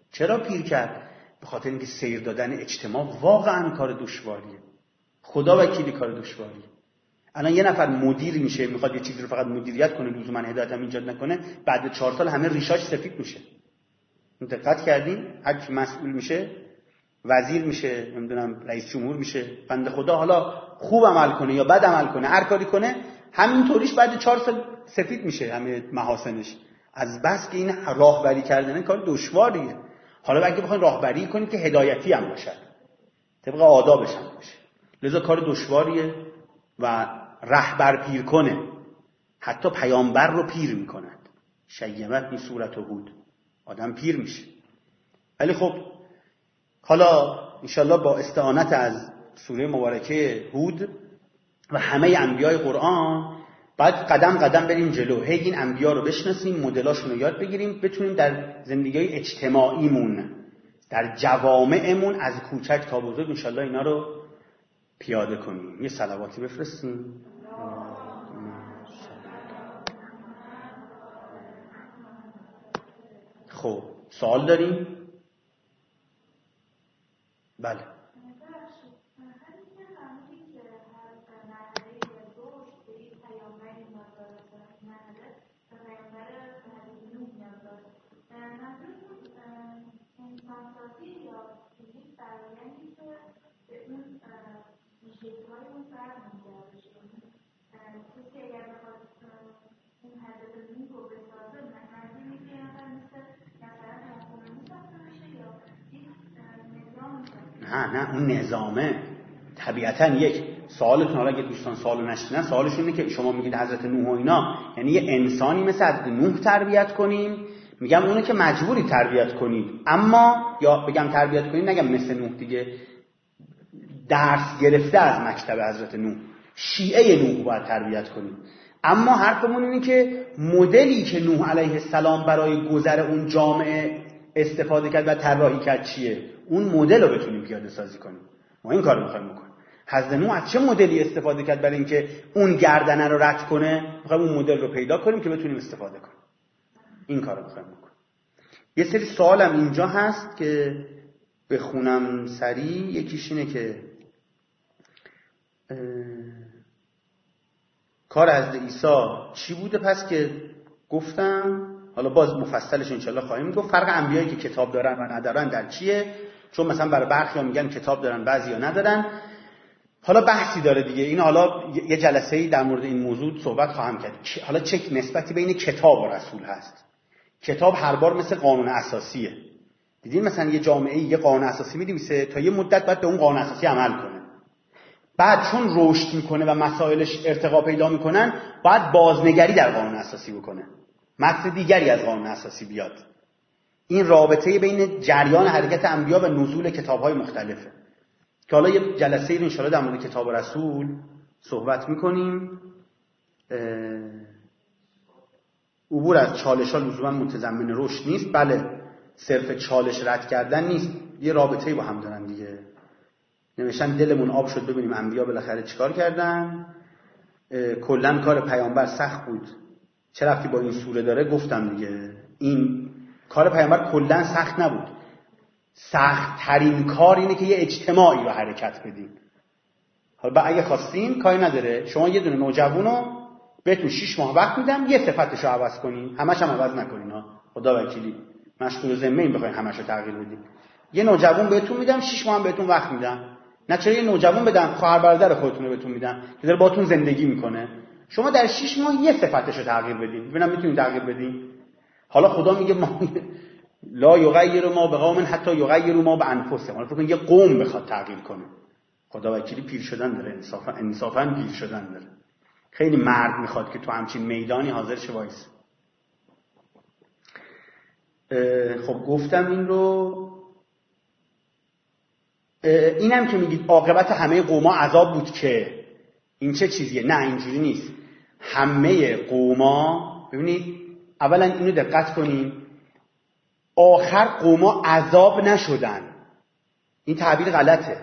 چرا پیر کرد؟ به خاطر اینکه سیر دادن اجتماع واقعا کار دشواریه. خدا وکیلی کار دشواریه. الان یه نفر مدیر میشه، میخواد یه چیزی رو فقط مدیریت کنه، لزوما هدایت هم ایجاد نکنه، بعد 4 سال همه ریشاش سفید میشه. دقت کردین؟ هر کی مسئول میشه، وزیر میشه، نمیدونم رئیس جمهور میشه، بنده خدا حالا خوب عمل کنه یا بد عمل کنه، هر کاری کنه، همینطوریش بعد 4 سال سفید میشه همه محاسنش. از بس که این راهبری کردن کار دشواریه. حالا اگه بخواید راهبری کنید که هدایتی هم باشه، طبق آدابش هم باشه، لذا کار دشواریه و رهبر پیر کنه، حتی پیامبر رو پیر میکند. شیمت می صورت هود، آدم پیر میشه. ولی خب حالا انشالله با استعانت از سوره مبارکه هود و همه انبیای قرآن بعد قدم قدم بریم جلو، هی این انبیا رو بشناسیم، مدلاشون رو یاد بگیریم، بتونیم در زندگی اجتماعیمون، در جوامعمون از کوچک تا بزرگ انشالله اینا رو پیاده کنیم. یه صلواتی بفرستیم. خب سوال داریم؟ بله. نه اون نظامه طبیعتاً یک سوالتون، حالا اگه دوستان سوالو نشدن، سوالشون اینه که شما میگید حضرت نوح و اینا، یعنی یه انسانی مثل حضرت نوح تربیت کنیم؟ میگم اونه که مجبوری تربیت کنید، اما یا بگم تربیت کنید نگم مثل نوح دیگه، درس گرفته از مکتب حضرت نوح، شیعه نوح باید تربیت کنید. اما حرفمون اینه که مدلی که نوح علیه السلام برای گذر اون جامعه استفاده کرد و طراحی کرد چیه؟ اون مدل رو بتونیم پیاده سازی کنیم. ما این کارو می‌خوایم بکنیم. حضرت نوح از چه مدلی استفاده کرد برای اینکه اون گردنه رو رد کنه؟ می‌خوایم اون مدل رو پیدا کنیم که بتونیم استفاده کنیم. این کارو می‌خوایم بکنیم. یه سری سوالم اینجا هست که بخونم سریع. یکیش اینه که کار حضرت عیسی چی بوده پس که گفتم، حالا باز مفصلش انشالله خواهیم گفت. فرق انبیایی که کتاب دارن و ندارن در چیه؟ چون مثلا برای برخی ها میگن کتاب دارن، بعضی ها ندارن. حالا بحثی داره دیگه این، حالا یه جلسه‌ای در مورد این موضوع صحبت خواهم کرد. حالا چه نسبتی بین کتاب و رسول هست؟ کتاب هر بار مثل قانون اساسیه. دیدین مثلا یه جامعه یه قانون اساسی می‌نویسه، تا یه مدت بعد به اون قانون اساسی عمل کنه. بعد چون رشد میکنه و مسائلش ارتقا پیدا میکنن، باید بازنگری در قانون اساسی بکنه، متن دیگری از قانون اساسی بیاد. این رابطه بین جریان حرکت انبیا و نزول کتاب‌های مختلفه که حالا یه جلسه رو انشاءالله در مورد کتاب و رسول صحبت میکنیم. عبور از چالش‌ها لزوما متضمن رشد نیست، بله صرف چالش رد کردن نیست، یه رابطه‌ای با هم دارن دیگه. نوشتن دلمون آب شد ببینیم انبیا بالاخره چیکار کردن. کلاً کار پیامبر سخت بود، چه ربطی با این سوره داره؟ گفتم دیگه این کار پیامبر کلاً سخت نبود. سخت ترین کار اینه که یه اجتماعی رو حرکت بدین. حالا اگه خواستین کاری نداره، شما یه دونه نوجوانو بهتون 6 ماه وقت میدم یه صفتش رو عوض کنین، همش هم عوض نکنین ها، خدا وکیلی مشغول ذمه این بخواید همش رو تغییر بدین. یه نوجوان بهتون میدم، 6 ماه هم بهتون وقت میدم. نه چرا یه نوجوان بدم خواهر برادر خودتون رو بهتون میدم که داره باهاتون زندگی میکنه، شما در 6 ماه یه صفتش رو تغییر بدین، ببینم میتونید تغییر بدین. حالا خدا میگه ما لا یغیر ما بقوم حتی یغیروا ما بانفسهم. حالا فکر کن یه قوم بخواد تغییر کنه، خدا وکیلی پیر شدن داره، انصافا پیر شدن داره. خیلی مرد میخواد که تو همچین میدانی حاضر شه وایس. خب گفتم این رو. اینم که میگید عاقبت همه قوما عذاب بود، که این چه چیزیه؟ نه اینجوری نیست. همه قوما، ببینید اولا اینو دقت کنین، آخر قوما عذاب نشدن، این تعبیر غلطه.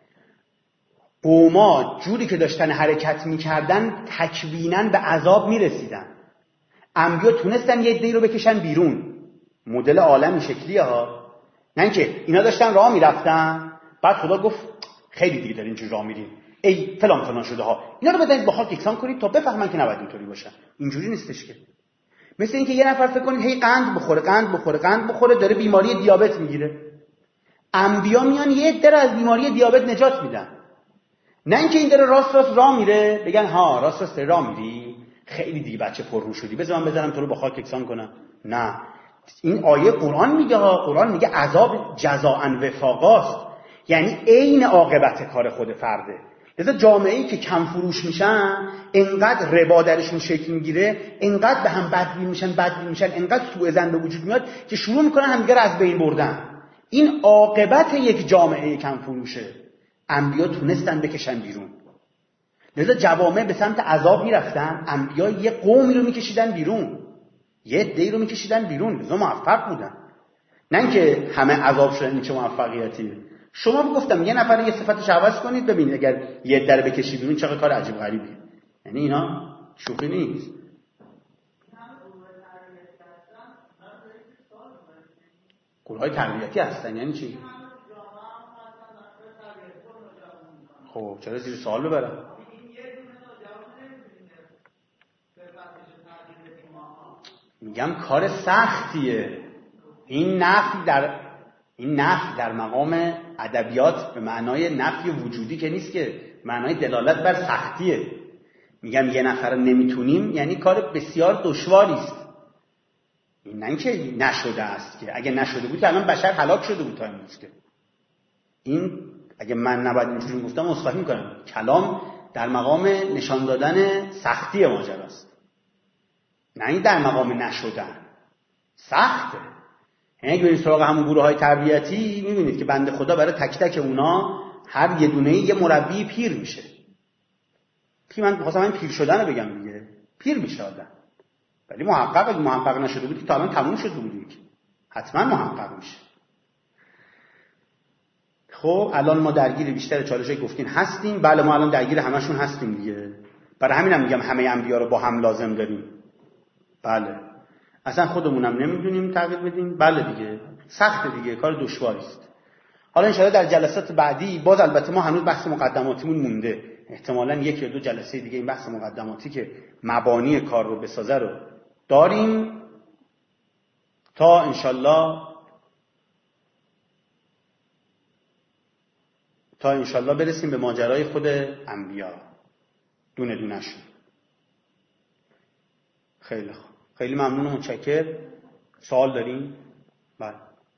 قوما جوری که داشتن حرکت میکردن تکویناً به عذاب میرسیدن. انبیا تونستن یه عده‌ای رو بکشن بیرون. مدل عالم این شکلیه ها. نه اینکه اینا داشتن راه میرفتن بعد خدا گفت خیلی دیگه دارین اینجوری راه میرین، ای فلان فلان شده ها، اینا رو بدید با خاک یکسان کنید تا بفهمن که نباید اینطوری باشن. اینجوری نیستش که. مثل اینکه یه نفر فکر کنید هی قند بخوره داره بیماری دیابت میگیره. انبیا میان یه عده از بیماری دیابت نجات میدن. نه اینکه این داره راست راه میره بگن ها راست راه میری، خیلی دیگه بچه پررو شدی بذار من بذارم تو رو با خاک یکسان کنم. نه، این آیه قرآن میگه قرآن میگه عذاب جزاء وفاقاست، یعنی عین عاقبت کار خود فرده. لذا جامعه‌ای که کم فروش میشن، انقدر ربا درشون شکل میگیره، انقدر به هم بدبین میشن، انقدر سوء ظن به وجود میاد که شروع میکنن همدیگه رو از بین بردن. این عاقبت یک جامعه کم فروشه. انبیا تونستن بکشن بیرون. لذا جوامع به سمت عذاب میرفتن، انبیا یه قومی رو میکشیدن بیرون، یه عده‌ای رو میکشیدن بیرون، لذا موفق بودن. نه اینکه همه عذاب شدن این چه موفقیتی. شما گفتم یه نفر یه صفتش عوض کنید ببینید اگر یه عده رو بکشی بیرون چقدر کار عجیب غریبیه. یعنی اینا شوخی نیست. گروه‌های تربیتی هستن یعنی چی؟ خب چرا زیر سوال ببرم؟ میگم کار سختیه. این نفی در مقام ادبیات به معنای نفی وجودی که نیست، که معنای دلالت بر سختیه. میگم یه نفر نمیتونیم یعنی کار بسیار دشواری است. این نه اینکه نشده است، که اگه نشده بود که الان بشر هلاک شده بود تا امروز. که این اگه من نباید اینجوری میگفتم عذرخواهی میکنم. کلام در مقام نشان دادن سختی ماجراست، نه این در مقام نشدن. سخته. یعنی اگه برید سراغ همون گروه‌های تربیتی میبینید که بنده خدا برای تک تک اونا هر یه دونه یه مربی پیر میشه. من می‌خواستم این پیر شدن رو بگم دیگه. پیر میشه آدم. ولی محقق نشده بود که تا الان تموم شده بود دیگه. حتما محقق میشه. خب الان ما درگیر بیشتر چالشای گفتین هستیم. بله ما الان درگیر همشون هستیم دیگه. برای همینم میگم همه انبیا رو با هم لازم داریم. بله. اصلا خودمونم نمیدونیم تغییر بدیم. بله دیگه. سخته دیگه، کار دشواری است. حالا ان شاءالله در جلسات بعدی باز البته ما هنوز بحث مقدماتیمون مونده. احتمالاً یک یا دو جلسه دیگه این بحث مقدماتی که مبانی کار رو بسازه رو داریم تا انشالله برسیم به ماجرای خود انبیا دونه دونه‌شون. خیلی خوب. خیلی ممنون و متشکرم. سوال دارین؟ بله.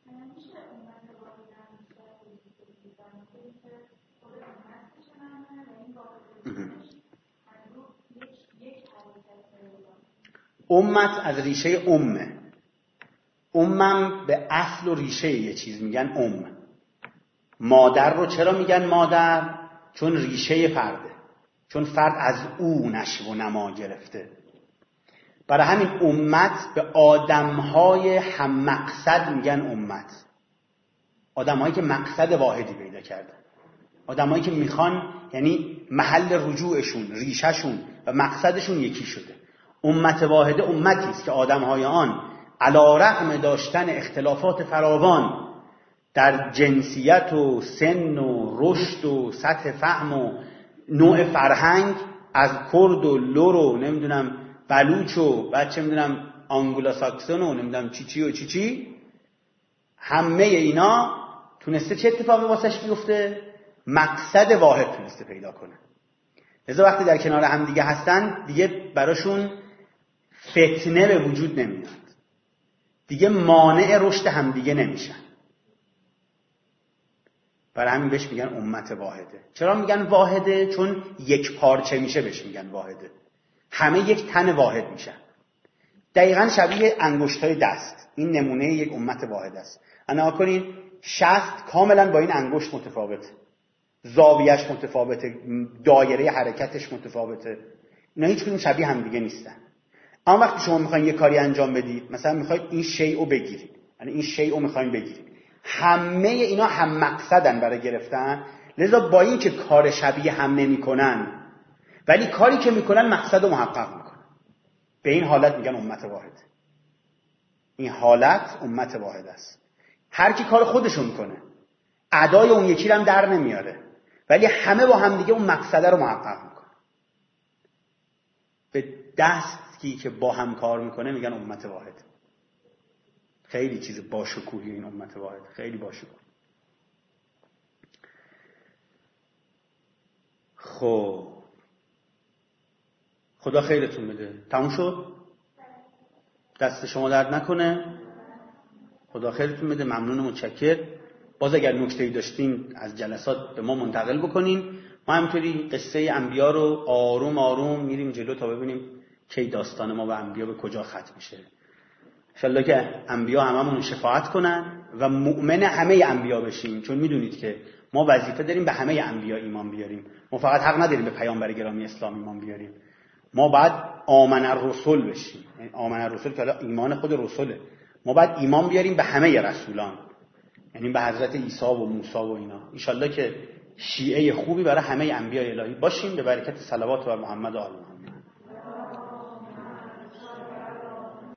امت از ریشه امه. امم به اصل و ریشه یه چیز میگن ام. مادر رو چرا میگن مادر؟ چون ریشه فرده، چون فرد از او نشو و نما گرفته. برای همین امت به آدمهای هم مقصد میگن امت. آدمهایی که مقصد واحدی پیدا کردن، آدمهایی که میخوان، یعنی محل رجوعشون، ریشهشون و مقصدشون یکی شده. امت واحده امتی است که آدمهای آن علی رغم داشتن اختلافات فراوان در جنسیت و سن و رشد و سطح فهم و نوع فرهنگ، از کرد و لور و نمیدونم بلوچ و بچه نمیدونم آنگلو ساکسون و نمیدونم چی، همه اینا تونسته چه اتفاقی واسش بیفته؟ مقصد واحد تونسته پیدا کنه. لذا وقتی در کنار هم دیگه هستن دیگه براشون فتنه به وجود نمیاد، دیگه مانع رشد هم دیگه نمیشن. برای همین بهش میگن امت واحده. چرا میگن واحده؟ چون یک پارچه میشه بهش میگن واحده. همه یک تن واحد میشن. دقیقاً شبیه انگشتای دست. این نمونه یک امت واحد است. انا کنین شست کاملا با این انگشت متفاوته، زاویه‌اش متفاوته، دایره حرکتش متفاوته. اینا هیچ کدوم شبیه هم دیگه نیستن. اما وقتی شما میخواین یه کاری انجام بدید، مثلا میخواید این شیء بگیرید، یعنی این شیء میخواین بگیرید، همه اینا هم مقصدن برای گرفتن. لذا با این که کار شبیه هم نمیکنن، ولی کاری که میکنن مقصد رو محقق میکنن. به این حالت میگن امت واحد. این حالت امت واحد است. هر کی کار خودشو میکنه، ادای اون یکی رو هم در نمیاره، ولی همه با هم دیگه اون مقصد رو محقق میکنه. به دستی که با هم کار میکنه میگن امت واحد. خیلی چیز باشکوهی این امت واحد، خیلی باشکوه. خب خدا خیرتون بده. تموم شد؟ دست شما درد نکنه. خدا خیرتون بده. ممنون، متشکر. باز اگر نکته‌ای داشتین از جلسات به ما منتقل بکنین. ما همینطوری قصه انبیا رو آروم آروم میریم جلو تا ببینیم کی داستان ما و انبیا به کجا ختم میشه. انشالله که انبیا هممون شفاعت کنن و مؤمن همه انبیا بشیم، چون میدونید که ما وظیفه داریم به همه انبیا ایمان بیاریم. ما فقط حق نداریم به پیامبر گرامی اسلام ایمان بیاریم. ما باید آمن الرسل بشیم. آمن الرسل که حالا ایمان خود رسوله. ما باید ایمان بیاریم به همه رسولان، یعنی به حضرت عیسی و موسی و اینا. انشالله که شیعه خوبی برای همه انبیاء الهی باشیم به برکت صلوات بر محمد و آل محمد.